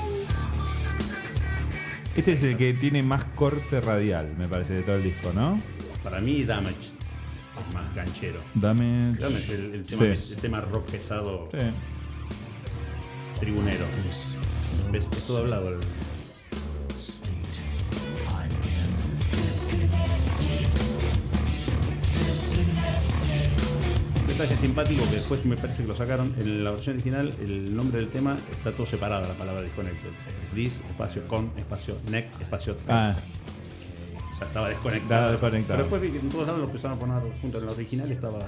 Este es el que tiene más corte radial, me parece, de todo el disco, ¿no? Para mí, Damage es más ganchero. Damage el tema rock pesado. Sí. Tribunero. ¿Ves? Es todo hablado. Un detalle simpático que después me parece que lo sacaron. En la versión original, el nombre del tema está todo separado, la palabra Disconnected. Dis, espacio, con, espacio, neck, espacio, tres. O sea, estaba desconectado. Pero después vi que en todos lados lo empezaron a poner junto. En la original estaba...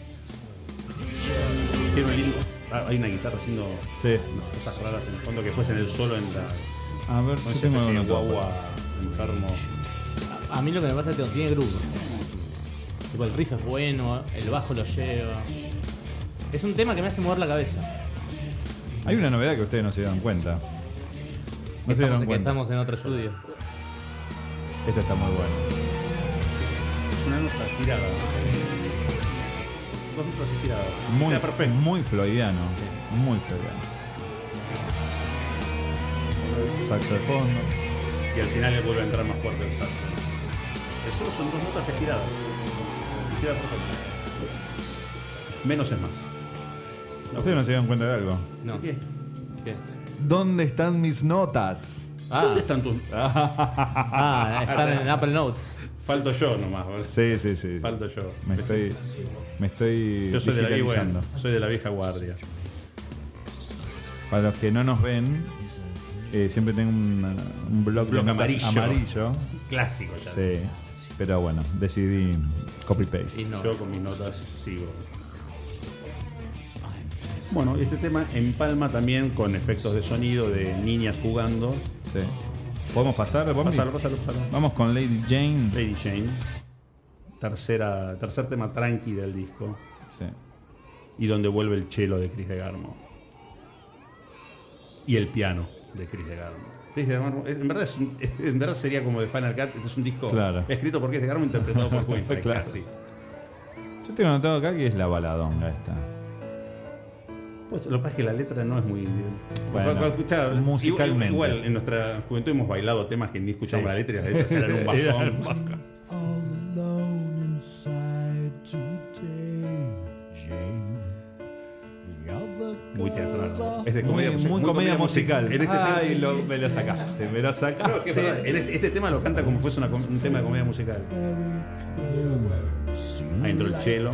Hay una guitarra haciendo unas cosas raras en el fondo que después en el solo entra. A ver, no sé, un guagua enfermo. A mí lo que me pasa es que no tiene groove. Tipo, el riff es bueno, el bajo lo lleva. Es un tema que me hace mover la cabeza. Hay una novedad que ustedes no se dieron cuenta. Estamos en otro estudio. Esta está muy buena. Es una nota estirada. Dos notas estiradas. Muy perfecto. Muy floydiano. Sí. Muy floydiano. Saxo de fondo. Y al final le vuelve a entrar más fuerte el saxo. El solo son dos notas estiradas. Y queda perfecto. Menos es más. ¿Ustedes no se dieron cuenta de algo? No. ¿Qué? ¿Dónde están mis notas? ¿Dónde están tus...? Están en Apple Notes. Falto yo nomás, ¿vale? Sí. Falto yo. Me estoy yo soy soy de la vieja guardia. Para los que no nos ven, siempre tengo un blog de amarillo. Clásico ya. Sí, pero bueno, decidí copy-paste. No. Yo con mis notas sigo. Bueno, este tema empalma también con efectos de sonido de niñas jugando. Sí. ¿Podemos pasar? Pasalo. Vamos con Lady Jane. Lady Jane. Tercer tema tranqui del disco. Sí. Y donde vuelve el cello de Chris DeGarmo. Y el piano de Chris DeGarmo. Chris DeGarmo, en verdad sería como de Final Cut. Este es un disco escrito por Chris DeGarmo, interpretado por Queen. Claro. Casi. Yo tengo anotado acá que es la baladonga esta. Pues lo que pasa es que la letra no es muy... Bueno, musicalmente. Igual en nuestra juventud hemos bailado temas que ni escuchamos la letra y las letras eran un bajón. Muy teatral. Es de comedia, muy comedia musical. En este Ay, tema, me lo sacaste. No, que es verdad, este tema lo canta como si fuese un tema de comedia musical. Ahí entró el cello.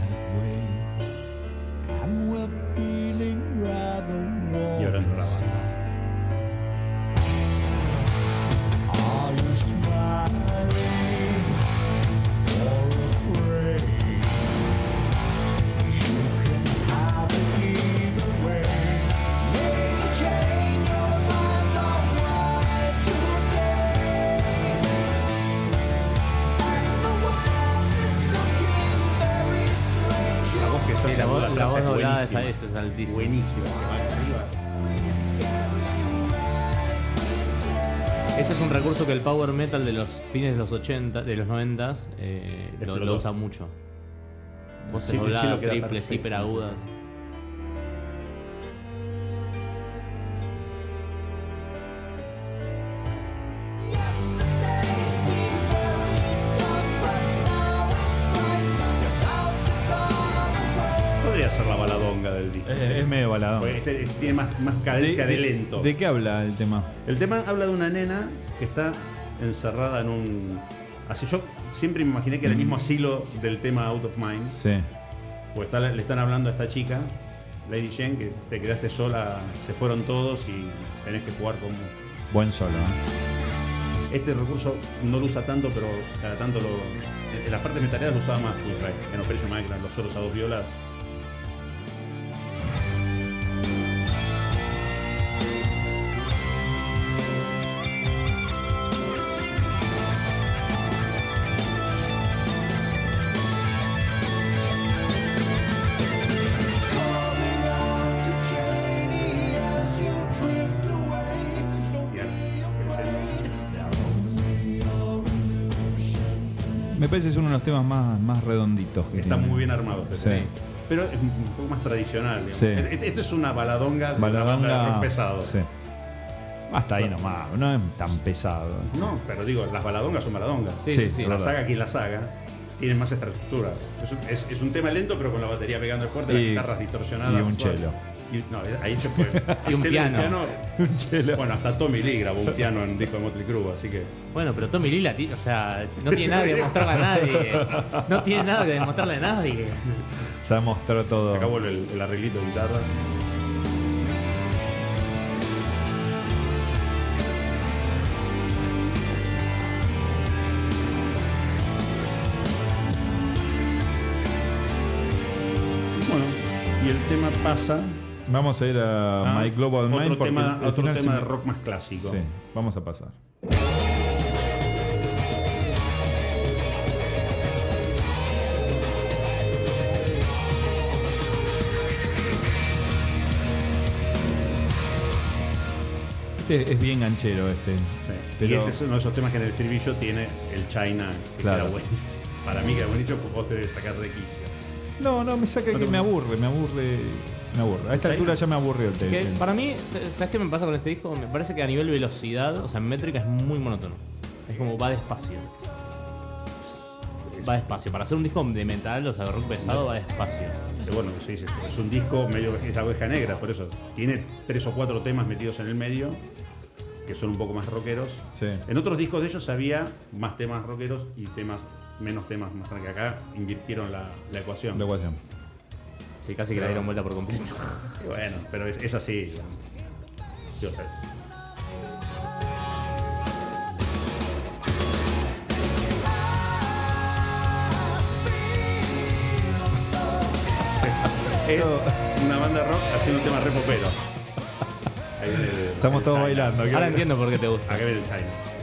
Y ahora entró la banda. La voz doblada es altísima. Buenísimo. Ese es un recurso que el power metal de los fines de los 80, de los 90s lo usa mucho. Voces dobladas, triples, hiperagudas. Podría ser la baladonga del disco. Es medio baladonga. Este tiene más cadencia de lento. ¿De qué habla el tema? El tema habla de una nena que está encerrada en un... Así yo siempre me imaginé que era el mismo asilo del tema Out of Mind. Sí. Pues le están hablando a esta chica, Lady Jane, que te quedaste sola, se fueron todos y tenés que jugar como... Buen solo, Este recurso no lo usa tanto, pero cada tanto en las partes metaleras lo usaba más Ultra. En Operation Mindcraft, los solos a dos violas. Me parece que es uno de los temas más redonditos. Está muy bien armado. Sí. Pero es un poco más tradicional. Sí. Esto es una baladonga de una banda de rock pesado. Sí. Hasta ahí nomás, no es tan pesado. No, pero digo, las baladongas son baladongas. Sí. La saga quien la saga tiene más estructura. Es un tema lento, pero con la batería pegando fuerte, las guitarras distorsionadas. Y un cello. No, ahí se fue. Y un piano. Un cello. Bueno, hasta Tommy Lee grabó un piano en un disco de Motley Crue, así que... Bueno, pero Tommy Lee, o sea, no tiene nada que demostrarle a nadie. No tiene nada que demostrarle a nadie. Se mostró todo. Acá vuelve el arreglito de guitarras. Bueno, y el tema pasa... Vamos a ir a My Global Mind. Otro tema de rock más clásico. Sí, vamos a pasar. Este es bien ganchero este. Sí. Pero... Y este es uno de esos temas que en el estribillo tiene el China, que claro. queda buenísimo. Para mí queda buenísimo porque vos te debes sacar de quicio. No, me saca que me aburre. A esta altura ya me aburrió el tema. Para mí, ¿sabes qué me pasa con este disco? Me parece que a nivel velocidad, o sea, en métrica es muy monótono. Es como va despacio. Va despacio. Para hacer un disco de metal, o sea, de rock pesado, va despacio. Bueno, sí, es un disco medio, es la oveja negra, por eso. Tiene 3 o 4 temas metidos en el medio, que son un poco más rockeros. Sí. En otros discos de ellos había más temas rockeros y menos temas más tranquilos. Acá invirtieron la ecuación. La ecuación. Sí, casi que la dieron vuelta por completo. Y bueno, pero es así. Sí, Es una banda de rock haciendo un tema re popero. Estamos todos bailando. Ahora entiendo por qué te gusta. Acá viene el China.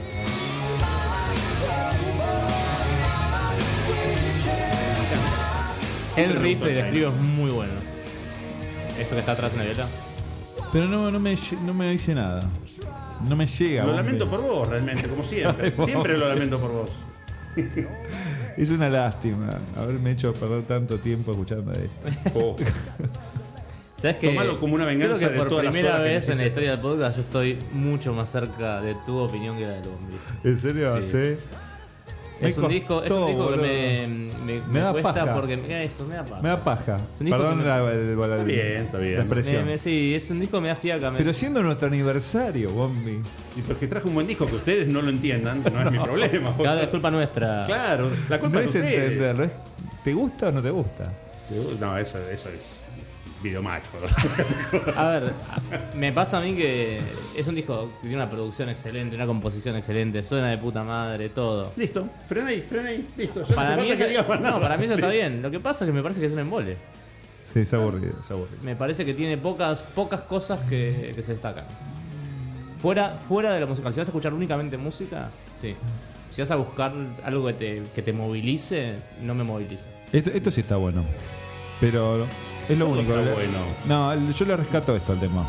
El riff del estribo es muy bueno. Eso que está atrás en la violeta. Pero no me dice nada. No me llega. Lo lamento por vos, realmente, como siempre. Siempre lo lamento por vos. Es una lástima haberme hecho perder tanto tiempo escuchando esto. Oh. ¿Sabes qué? Tomalo como una venganza creo que de por todas las primera horas que vez en la hiciste. historia del podcast yo estoy mucho más cerca de tu opinión que la de Bombi. ¿En serio? Sí. ¿Sí? Es un disco que boludo. me da cuesta paja. porque eso me da paja. Me da paja. Un disco Perdón que Está bien. la expresión. Sí, es un disco que me da fiaca. Pero siendo nuestro aniversario, Bombi. Y porque traje un buen disco que ustedes no lo entiendan, no es mi problema. Cada es culpa nuestra. Claro, la culpa No es es de ustedes. entenderlo, es ¿te gusta o no te gusta? No, eso es videomacho. A ver, me pasa a mí que es un disco que tiene una producción excelente, una composición excelente, suena de puta madre, todo. Listo, frena ahí, listo. Ya Para no mí, hace falta que digas más nada. para mí eso está bien. Lo que pasa es que me parece que es un embole. Sí, es aburrido, es aburrido. Me parece que tiene pocas cosas que se destacan. Fuera de la música, si vas a escuchar únicamente música, sí. Si vas a buscar algo que te movilice, no me moviliza. Esto sí está bueno. Pero es lo Todo único. está bueno. No, yo le rescato esto al tema.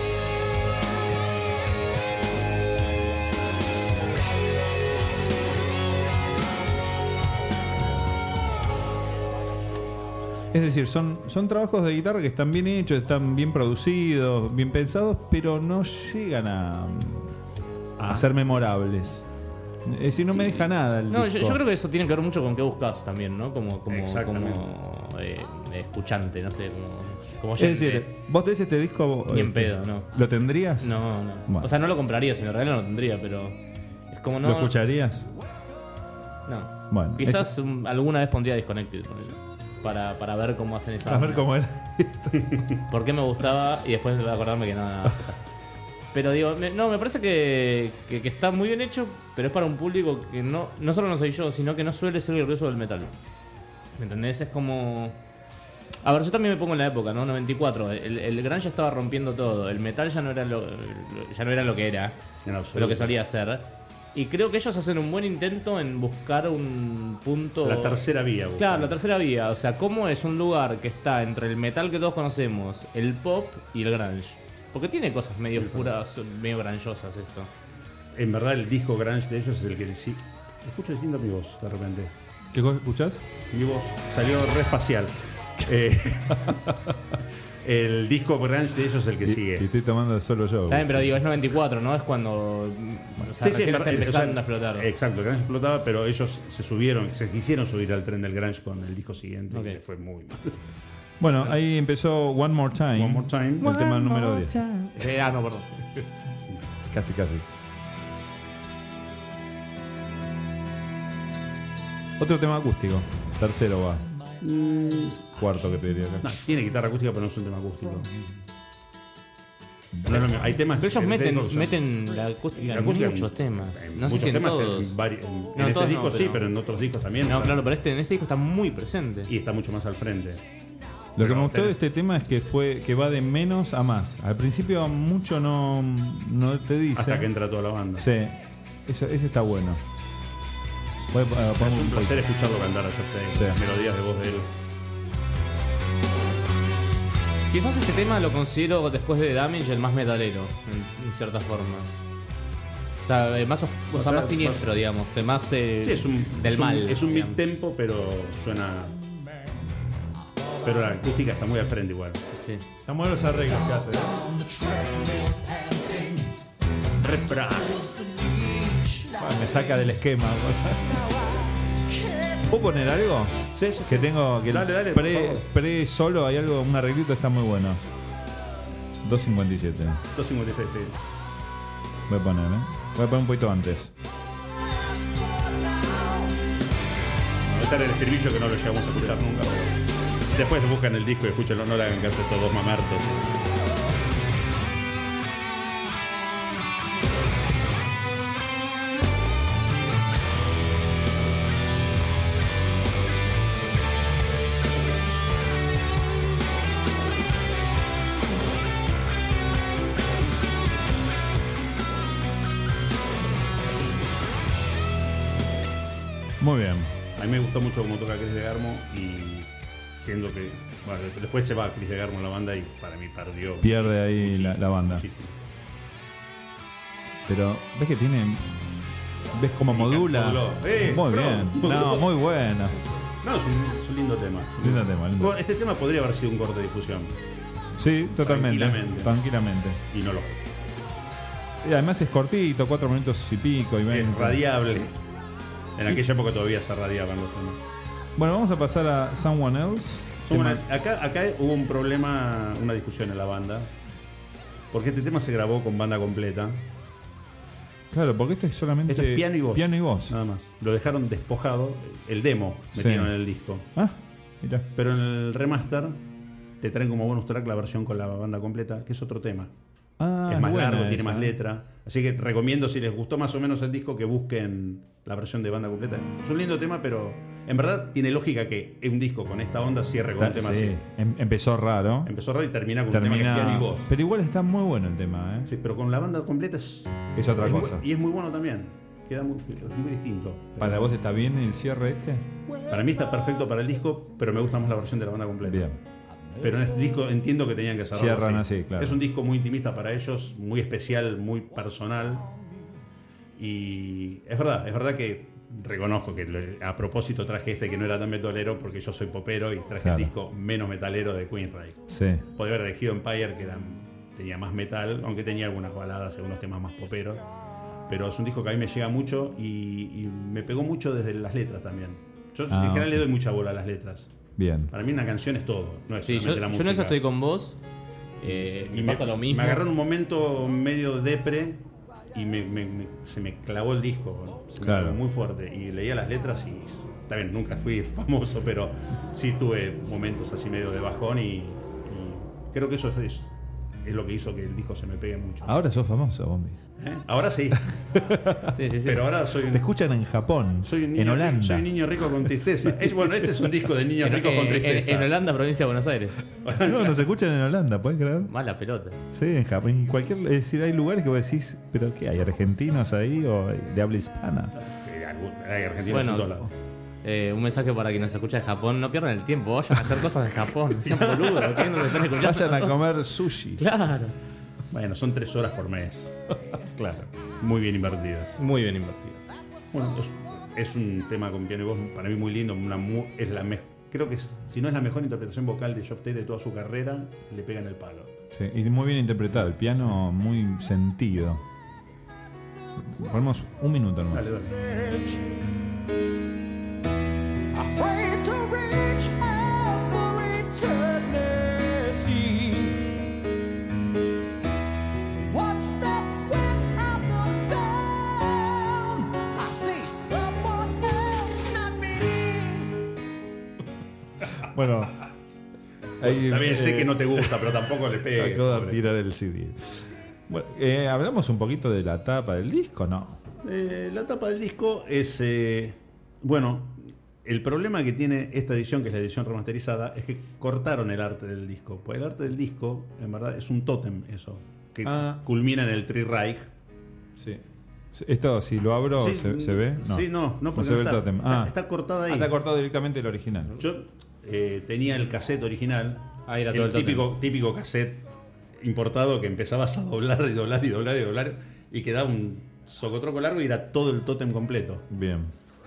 Es decir, son trabajos de guitarra que están bien hechos, están bien producidos, bien pensados, pero no llegan a ser memorables. Es decir, no me deja nada el No, disco. yo creo que eso tiene que ver mucho con qué buscas también, ¿no? Como Exactamente. escuchante, no sé, como Es decir, vos tenés este disco. Ni en pedo, no. ¿Lo tendrías? No. Bueno. O sea, no lo compraría, si me regalan no lo tendría, pero es como no. ¿Lo escucharías? No. Bueno, Quizás alguna vez pondría Disconnected para ver cómo hacen esa. a ver cómo era. Por qué me gustaba y después de acordarme que nada. Pero digo, me parece que está muy bien hecho, pero es para un público que no solo no soy yo, sino que no suele ser el grueso del metal. ¿Me entendés? Es como. A ver, yo también me pongo en la época, ¿no? 94. El grunge estaba rompiendo todo. El metal ya no era lo que era, En absoluto. lo que solía ser. Y creo que ellos hacen un buen intento en buscar un punto. La tercera vía. vos. Claro, la tercera vía. O sea, cómo es un lugar que está entre el metal que todos conocemos, el pop y el grunge. Porque tiene cosas medio oscuras, medio grungeosas esto. En verdad, el disco grunge de ellos es el que sí. Escucho distinto mi voz, de repente. ¿Qué cosa escuchás? Mi voz salió re espacial. El disco grunge de ellos es el que Y sigue. estoy tomando solo yo. Está bien, pero digo, es 94, ¿no? Es cuando. O sea, recién está empezando a explotar. Exacto, el grunge explotaba, pero ellos se quisieron subir al tren del grunge con el disco siguiente, Ok. y le fue muy mal. Bueno, ahí empezó One More Time. One More Time. El tema número 10. No, perdón. Casi. Otro tema acústico. Tercero va. Cuarto que te diría acá. No, tiene guitarra acústica, pero no es un tema acústico. No es lo mismo. Hay temas Pero ellos que usan. meten la acústica en muchos temas. En No sé muchos si en temas, todos. en No, este todos disco no, sí, pero- pero en otros discos también. No, está. claro, pero en este disco está muy presente. Y está mucho más al frente. Lo que Pero me gustó de tenés- este tema es que va de menos a más. Al principio mucho no te dice. Hasta que entra toda la banda. Sí, ese está bueno. Voy a poner Es un un placer escucharlo cantar a Jeff Tate. Sí. Melodías de voz de él. Quizás este tema lo considero después de Damage el más metalero, en cierta forma. O sea, más siniestro, digamos, que más Sí, es un, del es un- mal. Es un digamos. mid-tempo, pero suena. Pero la acústica está muy al frente igual. Sí. Están buenos los arreglos que hace. Me saca del esquema. ¿Puedo poner algo? Sí, sí. Que tengo que Dale, por favor. pre solo hay algo, un arreglito está muy bueno. 2.57. 256, sí. Voy a poner, Voy a poner un poquito antes. Va a estar el estribillo que no lo llegamos a escuchar nunca. Después buscan el disco y escúchenlo, no le hagan caso a estos dos mamertos. Muy bien. A mí me gustó mucho cómo toca Chris DeGarmo y siendo que... Bueno, después se va Chris DeGarmo en la banda y para mí pierde ahí la banda. Muchísimo. Pero ves que tiene... ¿Ves cómo modula? Muy bien. No, muy buena. No, es un lindo tema. Lindo tema. Bueno, este tema podría haber sido un corte de difusión. Sí, totalmente. Tranquilamente. Y no lo fue. Y además es cortito, 4 minutos y pico. Es radiable. En aquella época todavía se radiaban los temas. Bueno, vamos a pasar a Someone Else. Acá hubo un problema, una discusión en la banda. Porque este tema se grabó con banda completa. Claro, porque esto es solamente esto es piano y voz. Piano y voz. Nada más. Lo dejaron despojado. El demo metieron en el disco. Ah, mira. Pero en el remaster te traen como bonus track la versión con la banda completa, que es otro tema. Es más largo, tiene más letra. Así que recomiendo, si les gustó más o menos el disco, que busquen la versión de banda completa. Es un lindo tema, pero en verdad tiene lógica que un disco con esta onda cierre con un tema así. Empezó raro. Empezó raro y termina con un tema que es piano y voz. Pero igual está muy bueno el tema, Sí, pero con la banda completa es otra cosa. Y es muy bueno también. Queda muy distinto. ¿Para vos está bien el cierre este? Para mí está perfecto para el disco, pero me gusta más la versión de la banda completa. Bien. Pero en este disco entiendo que tenían que cerrarlo Cierran así, claro. Es un disco muy intimista para ellos, muy especial, muy personal. Y es verdad que reconozco que a propósito traje este que no era tan metalero porque yo soy popero y traje el disco menos metalero de Queensryche. Sí. Podría haber elegido Empire, que tenía más metal, aunque tenía algunas baladas, algunos temas más poperos. Pero es un disco que a mí me llega mucho y me pegó mucho desde las letras también. Yo en general le doy mucha bola a las letras. Bien. Para mí una canción es todo, no es solamente la música. Yo en eso estoy con vos. Y me pasa lo mismo. Me agarró en un momento medio depre y se me clavó el disco. Claro. Muy fuerte. Y leía las letras y también nunca fui famoso, pero sí tuve momentos así medio de bajón y creo que eso es lo que hizo que el disco se me pegue mucho. Ahora sos famoso, Bombi. Ahora sí. Sí. Pero ahora Te escuchan en Japón, en Holanda. Soy un niño rico con tristeza. Bueno, este es un disco de niños ricos con tristeza. En Holanda, provincia de Buenos Aires. No, nos escuchan en Holanda, ¿puedes creer? Mala pelota. Sí, en Japón. En cualquier, es decir, hay lugares que vos decís, ¿pero qué? ¿Hay argentinos ahí o de habla hispana? Hay argentinos en todos lados. Un mensaje para quien nos escucha de Japón: no pierdan el tiempo, vayan a hacer cosas de Japón. Sean boludos, ¿qué nos están escuchando? Vayan a comer sushi. Claro. Bueno, son 3 horas por mes. Claro. Muy bien invertidas. Muy bien invertidas. Bueno, es un tema con piano y voz para mí muy lindo. Creo que si no es la mejor interpretación vocal de Geoff Tate de toda su carrera, le pega en el palo. Sí, y muy bien interpretado. El piano muy sentido. Ponemos un minuto nomás. Dale. Afraid to reach out for eternity. What's that when I look down? I see someone else, not me. Bueno, ahí, también sé que no te gusta, pero tampoco le pegue. Acabo de tirar el CD. Bueno, hablamos un poquito de la tapa del disco, ¿no? La tapa del disco es... bueno, el problema que tiene esta edición, que es la edición remasterizada, es que cortaron el arte del disco. Pues el arte del disco, en verdad, es un tótem eso, que culmina en el Tri Reich. Sí. Esto, si lo abro, sí, ¿se ve? No. Sí, no porque se ve el tótem. Está cortada ahí. Está cortado directamente el original. Yo tenía el cassette original, Ahí era todo el típico cassette importado que empezabas a doblar y doblar y doblar y doblar y quedaba un socotroco largo y era todo el tótem completo. Bien.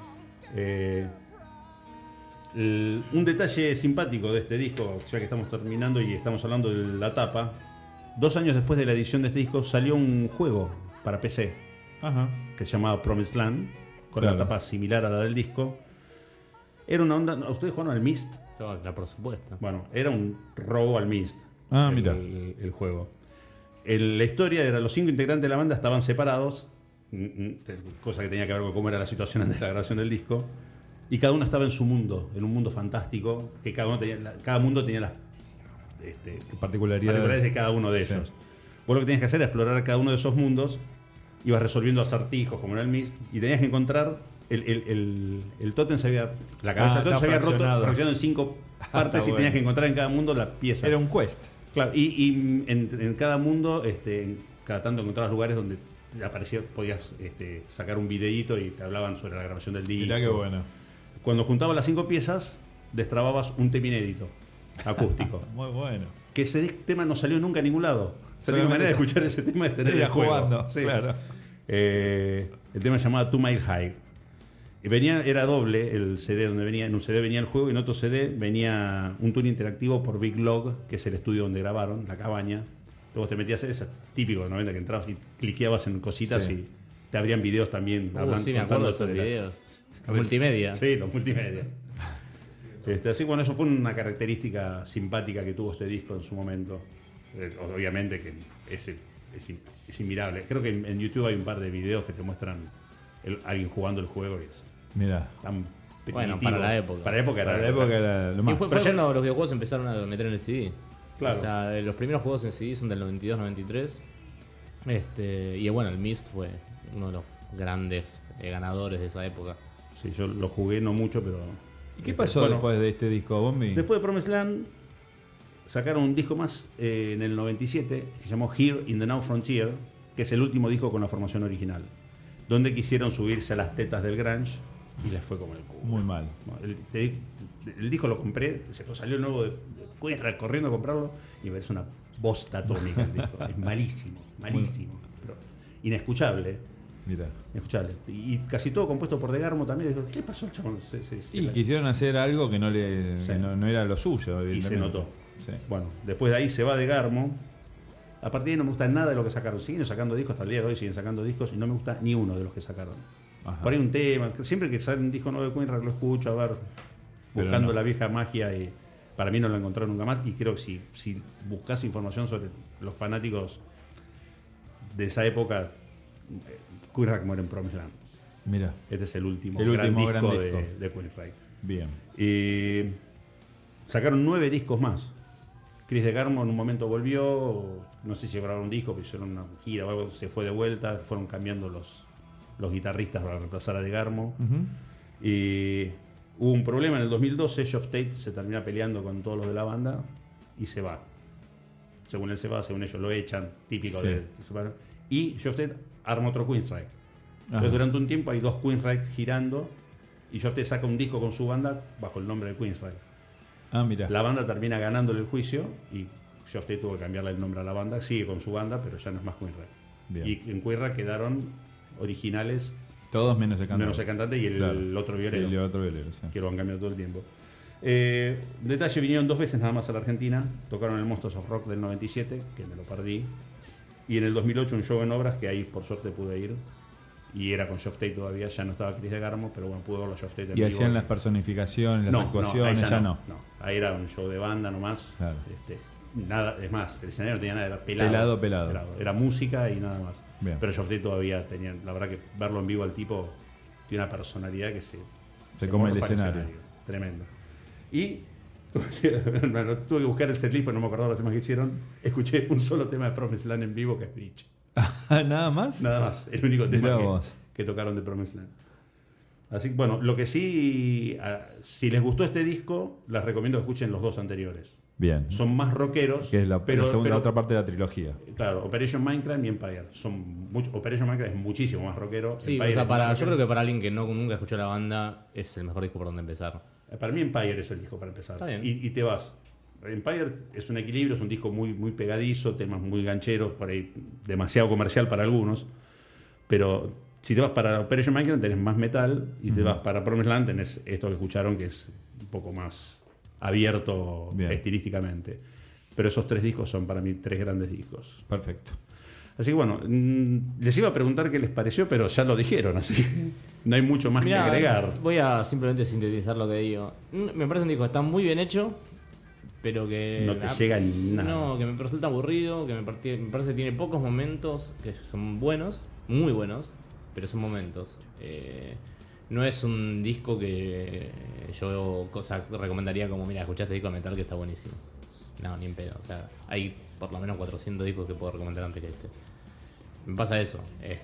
Un detalle simpático de este disco, ya que estamos terminando y estamos hablando de la tapa, 2 años después de la edición de este disco salió un juego para PC que se llamaba Promised Land, con la tapa similar a la del disco. Era una onda... ¿Ustedes jugaron al Myst? Claro, por supuesto. Bueno, era un robo al Myst. Mira. El juego. La historia era: los 5 integrantes de la banda estaban separados, cosa que tenía que ver con cómo era la situación antes de la grabación del disco, y cada uno estaba en su mundo, en un mundo fantástico, que cada mundo tenía las particularidades de cada uno de ellos. Vos lo que tenías que hacer era explorar cada uno de esos mundos, ibas resolviendo acertijos como era el Myst, y tenías que encontrar el tótem la cabeza del tótem se había roto, fraccionado en 5 partes, y tenías que encontrar en cada mundo la pieza. Era un quest. Claro, y en cada mundo cada tanto encontrabas lugares donde aparecía, podías sacar un videíto y te hablaban sobre la grabación del disco. Mirá qué bueno. Cuando juntabas las 5 piezas, destrababas un tema inédito, acústico. Muy bueno. Que ese tema no salió nunca a ningún lado. La única manera de escuchar ese tema es tener Ir el juego. jugando, Sí. claro. El tema se llamaba 2 Mile High. Y era doble el CD donde venía. En un CD venía el juego y en otro CD venía un tour interactivo por Big Log, que es el estudio donde grabaron, la cabaña. Luego te metías, es típico de 90 que entrabas y cliqueabas en cositas y te abrían videos también. Sí, me acuerdo de esos videos. Multimedia. Sí, los multimedia. Así que bueno, eso fue una característica simpática que tuvo este disco en su momento. Obviamente que es inmirable. Creo que en YouTube hay un par de videos que te muestran alguien jugando el juego y es Mirá. tan primitivo. Bueno, para la época. Para la época era lo Y más. fue cuando los videojuegos empezaron a meter en el CD. Claro. O sea, los primeros juegos en CD son del 92-93. Y bueno, el Myst fue uno de los grandes ganadores de esa época. Sí, yo lo jugué no mucho, pero... ¿Y qué pasó después de este disco, Bombi? Después de Promised Land sacaron un disco más en el 97 que se llamó Here in the Now Frontier, que es el último disco con la formación original, donde quisieron subirse a las tetas del grunge y les fue como el culo. Muy mal. El disco lo compré, se salió el nuevo de Queen, corriendo a comprarlo y me parece una bosta atómica el disco. Es malísimo, pero inescuchable. Mira. Inescuchable. Y casi todo compuesto por De Garmo también. ¿Qué le pasó al chabón? Y quisieron hacer algo que no era lo suyo. Y se notó. Sí. Bueno, después de ahí se va De Garmo. A partir de ahí no me gusta nada de lo que sacaron. Siguen sacando discos, hasta el día de hoy siguen sacando discos y no me gusta ni uno de los que sacaron. Ajá. Por ahí un tema, siempre que sale un disco nuevo de Queen lo escucho, a ver, buscando la vieja magia y para mí no lo encontré nunca más. Y creo que si buscas información sobre los fanáticos de esa época, Queen muere en Promised Land. Mira. Este es el último gran disco de Queen Rock. Bien. Y sacaron 9 discos más. Chris De Garmo en un momento volvió, no sé si grabaron un disco, pero hicieron una gira o algo, se fue de vuelta, fueron cambiando los guitarristas para reemplazar a De Garmo. Y hubo un problema en el 2012, Geoff Tate se termina peleando con todos los de la banda y se va. Según él se va, según ellos lo echan, típico de separar. Y Geoff Tate arma otro Queensryche. Entonces durante un tiempo hay 2 Queensryche girando y Geoff Tate saca un disco con su banda bajo el nombre de Queensryche. Ah, mira. La banda termina ganándole el juicio y Geoff Tate tuvo que cambiarle el nombre a la banda. Sigue con su banda, pero ya no es más Queensryche. Y en Queensryche quedaron originales. Todos menos el cantante. Menos el cantante y el otro violero. El otro violero, sí. Que lo han cambiado todo el tiempo. Detalle, vinieron 2 veces nada más a la Argentina. Tocaron el Monsters of Rock del 97, que me lo perdí. Y en el 2008 un show en Obras, que ahí por suerte pude ir. Y era con Geoff Tate todavía, ya no estaba Chris De Garmo, pero bueno, pude verlo a Geoff Tate en Y vivo. hacían las personificaciones, las actuaciones, ya no. Ahí era un show de banda nomás. Claro. Nada, es más, el escenario no tenía nada, era pelado. Era música y nada más. Bien. Pero Geoff Tate todavía tenía, la verdad que verlo en vivo al tipo tiene una personalidad que se come el morfa escenario. Tremendo. Y bueno, tuve que buscar el setlist, pero no me acordaba los temas que hicieron. Escuché un solo tema de Promised Land en vivo, que es Bridge. ¿Nada más? Nada más, el único tema que tocaron de Promised Land. Así que bueno, lo que sí, si les gustó este disco, les recomiendo que escuchen los 2 anteriores. Bien. Son más rockeros. Que es la otra parte de la trilogía. Claro, Operation Minecraft y Empire. Operation Minecraft es muchísimo más rockero. Sí, Empire o sea, yo creo que para alguien que nunca escuchó la banda, es el mejor disco por donde empezar. Para mí Empire es el disco para empezar. Está bien. Y te vas. Empire es un equilibrio, es un disco muy, muy pegadizo, temas muy gancheros, por ahí demasiado comercial para algunos. Pero si te vas para Operation Minecraft tenés más metal y te vas para Promised Land tenés esto que escucharon que es un poco más abierto estilísticamente. Pero esos 3 discos son para mí 3 grandes discos. Perfecto. Así que bueno, les iba a preguntar qué les pareció, pero ya lo dijeron, así que no hay mucho más que agregar. Voy a simplemente sintetizar lo que digo. Me parece un disco que está muy bien hecho, pero que no te llega ni nada. No, que me resulta aburrido, que me parece que tiene pocos momentos que son buenos, muy buenos, pero son momentos. No es un disco que yo recomendaría como, mira, escuchá este disco de metal que está buenísimo. No, ni en pedo. O sea, hay por lo menos 400 discos que puedo recomendar antes que este. Me pasa eso.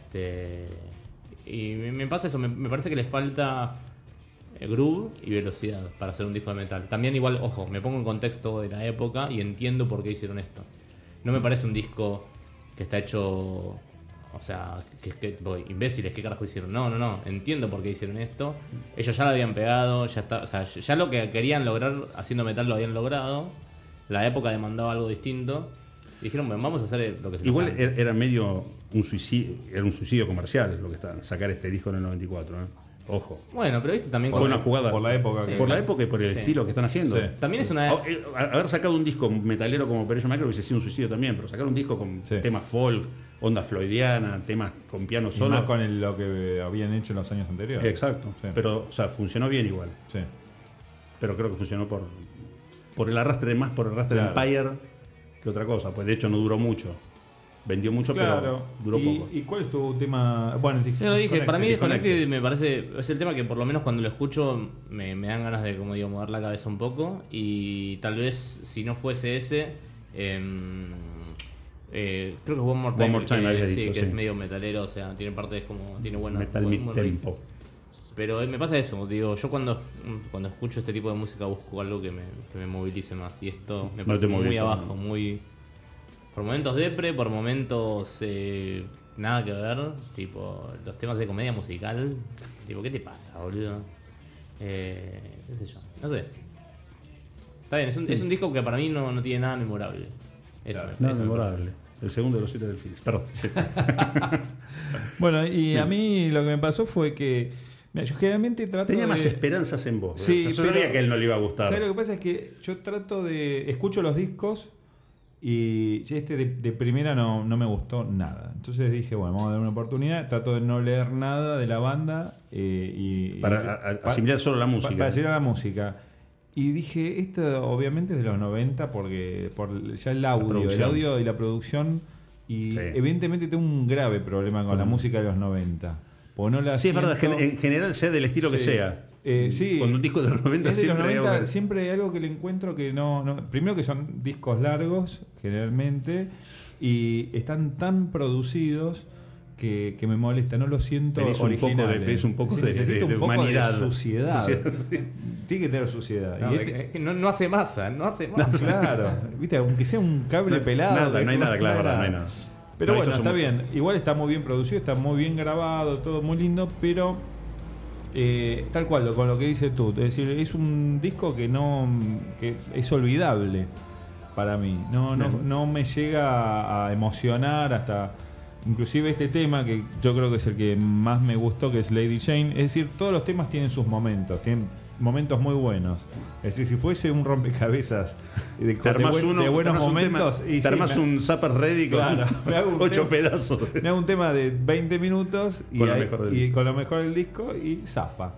Y me pasa eso, me parece que les falta groove y velocidad para hacer un disco de metal. También igual, ojo, me pongo en contexto de la época y entiendo por qué hicieron esto. No me parece un disco que está hecho... O sea, imbéciles, ¿qué carajo hicieron? No, entiendo por qué hicieron esto. Ellos ya lo habían pegado, ya está, o sea, ya lo que querían lograr haciendo metal lo habían logrado. La época demandaba algo distinto. Y dijeron, bueno, vamos a hacer lo que se Igual era medio un suicidio comercial lo que está, sacar este disco en el 94, ¿eh? Ojo. Bueno, pero viste también fue una jugada por la época. Sí, por la época y por el estilo que están haciendo. Sí. También es una... Haber sacado un disco metalero como Operation Macro hubiese sido un suicidio también, pero sacar un disco con temas folk, onda floydiana, temas con piano solo. Más con lo que habían hecho en los años anteriores. Exacto. Sí. Pero, o sea, funcionó bien igual. Sí. Pero creo que funcionó por el arrastre de Empire que otra cosa. Pues de hecho no duró mucho. Vendió mucho, pero duró poco. ¿Y cuál es tu tema? Bueno, yo lo dije, para mí Disconnected me parece, es el tema que por lo menos cuando lo escucho me dan ganas de, como digo, mover la cabeza un poco. Y tal vez si no fuese ese, creo que es One More Time, había sí, dicho, que es medio metalero, o sea, tiene partes como, tiene buena metal mid-tempo. Pero me pasa eso, digo, yo cuando escucho este tipo de música busco algo que me movilice más. Y esto me parece muy abajo, muy... Por momentos depre, por momentos nada que ver. Tipo, los temas de comedia musical. Tipo, ¿qué te pasa, boludo? ¿Qué sé yo? No sé. Está bien, es un disco que para mí no tiene nada memorable. Eso, claro, nada memorable. El segundo de los 7 del Phoenix. Perdón. Sí. Bueno, y a mí lo que me pasó fue que yo generalmente trato Tenía más esperanzas en vos. Sí, yo sabía que a él no le iba a gustar. ¿Sabes lo que pasa? Es que yo trato de... Escucho los discos y este de primera no me gustó nada. Entonces dije, bueno, vamos a dar una oportunidad. Trato de no leer nada de la banda. Para asimilar solo la música. Para asimilar la música. Y dije, esto obviamente es de los 90 porque por ya el audio y la producción. Y sí. Evidentemente tengo un grave problema con la música de los 90. No la sí, siento... es verdad, en general sea del estilo que sea. Sí. Con un disco de los 90 siempre hay algo que le encuentro que no... Primero que son discos largos, generalmente, y están tan producidos que me molesta, no lo siento original. Es un poco de humanidad. De suciedad. Sí. Tiene que tener suciedad. No hace masa, Claro, viste, aunque sea un cable pelado. No hay nada, claro, no hay nada. Pero bueno, está bien. Igual está muy bien producido, está muy bien grabado, todo muy lindo, pero tal cual, con lo que dices tú. Es decir, es un disco que es olvidable para mí. No me llega a emocionar hasta... Inclusive este tema, que yo creo que es el que más me gustó, que es Lady Jane. Es decir, todos los temas tienen sus momentos, tienen momentos muy buenos. Es decir, si fuese un rompecabezas de buenos momentos... Te armas un Zapper Ready con 8 pedazos. Me hago un tema de 20 minutos con lo mejor del disco y zafa.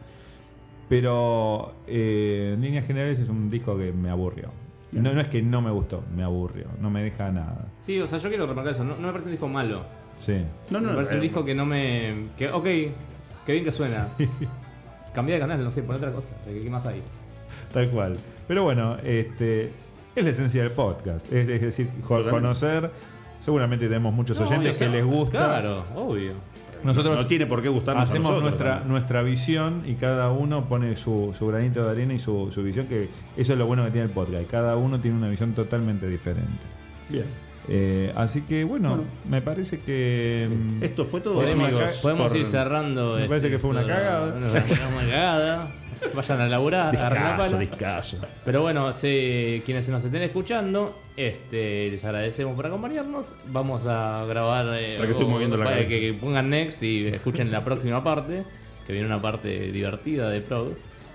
Pero en líneas generales es un disco que me aburrió. No es que no me gustó, me aburrió. No me deja nada. Sí, o sea, yo quiero remarcar eso. No me parece un disco malo. Sí. Me parece un disco que no me... ok, qué bien que suena. Sí. Cambié de canal, no sé, pon otra cosa. ¿Qué más hay? Tal cual. Pero bueno, es la esencia del podcast. Es decir, conocer. Seguramente tenemos muchos oyentes que les gusta. Claro, obvio. Nosotros no tiene por qué gustarnos. Hacemos nuestra visión y cada uno pone su granito de arena y su visión, que eso es lo bueno que tiene el podcast. Cada uno tiene una visión totalmente diferente. Bien. Así que bueno, me parece que esto fue todo. Podemos ir cerrando. Me parece que fue una cagada. Una cagada. Vayan a laburar, discaso. Pero bueno, quienes nos estén escuchando, les agradecemos por acompañarnos. Vamos a grabar que pongan next y escuchen la próxima parte, que viene una parte divertida de Prog.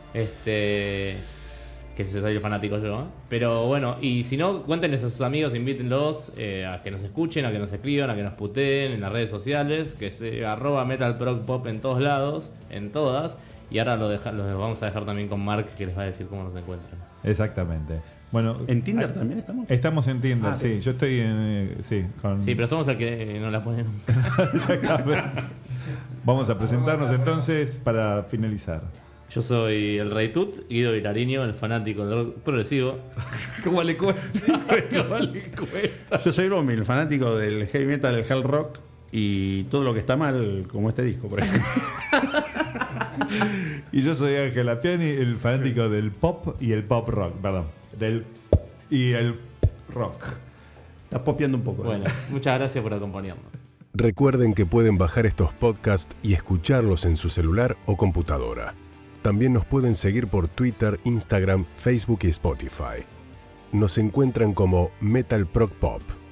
Que soy el fanático yo. Pero bueno, y si no, cuéntenles a sus amigos, invítenlos a que nos escuchen, a que nos escriban, a que nos puteen en las redes sociales, que es @metalprogpop en todos lados, en todas. Y ahora los vamos a dejar también con Mark, que les va a decir cómo nos encuentran. Exactamente. Bueno, ¿en Tinder también estamos? Estamos en Tinder, sí. Yo estoy en... Sí, pero somos el que no la ponen. Exactamente. Vamos a presentarnos entonces para finalizar. Yo soy el Rey Tut, Guido Vilariño, el fanático del rock progresivo. ¿Cómo le cuesta? Yo soy Romy, el fanático del heavy metal, del hard rock y todo lo que está mal, como este disco, por ejemplo. Y yo soy Ángel Appiani, el fanático del pop y el pop rock, perdón. Y el rock. Estás popeando un poco. Bueno, muchas gracias por acompañarnos. Recuerden que pueden bajar estos podcasts y escucharlos en su celular o computadora. También nos pueden seguir por Twitter, Instagram, Facebook y Spotify. Nos encuentran como Metal Prog Pop.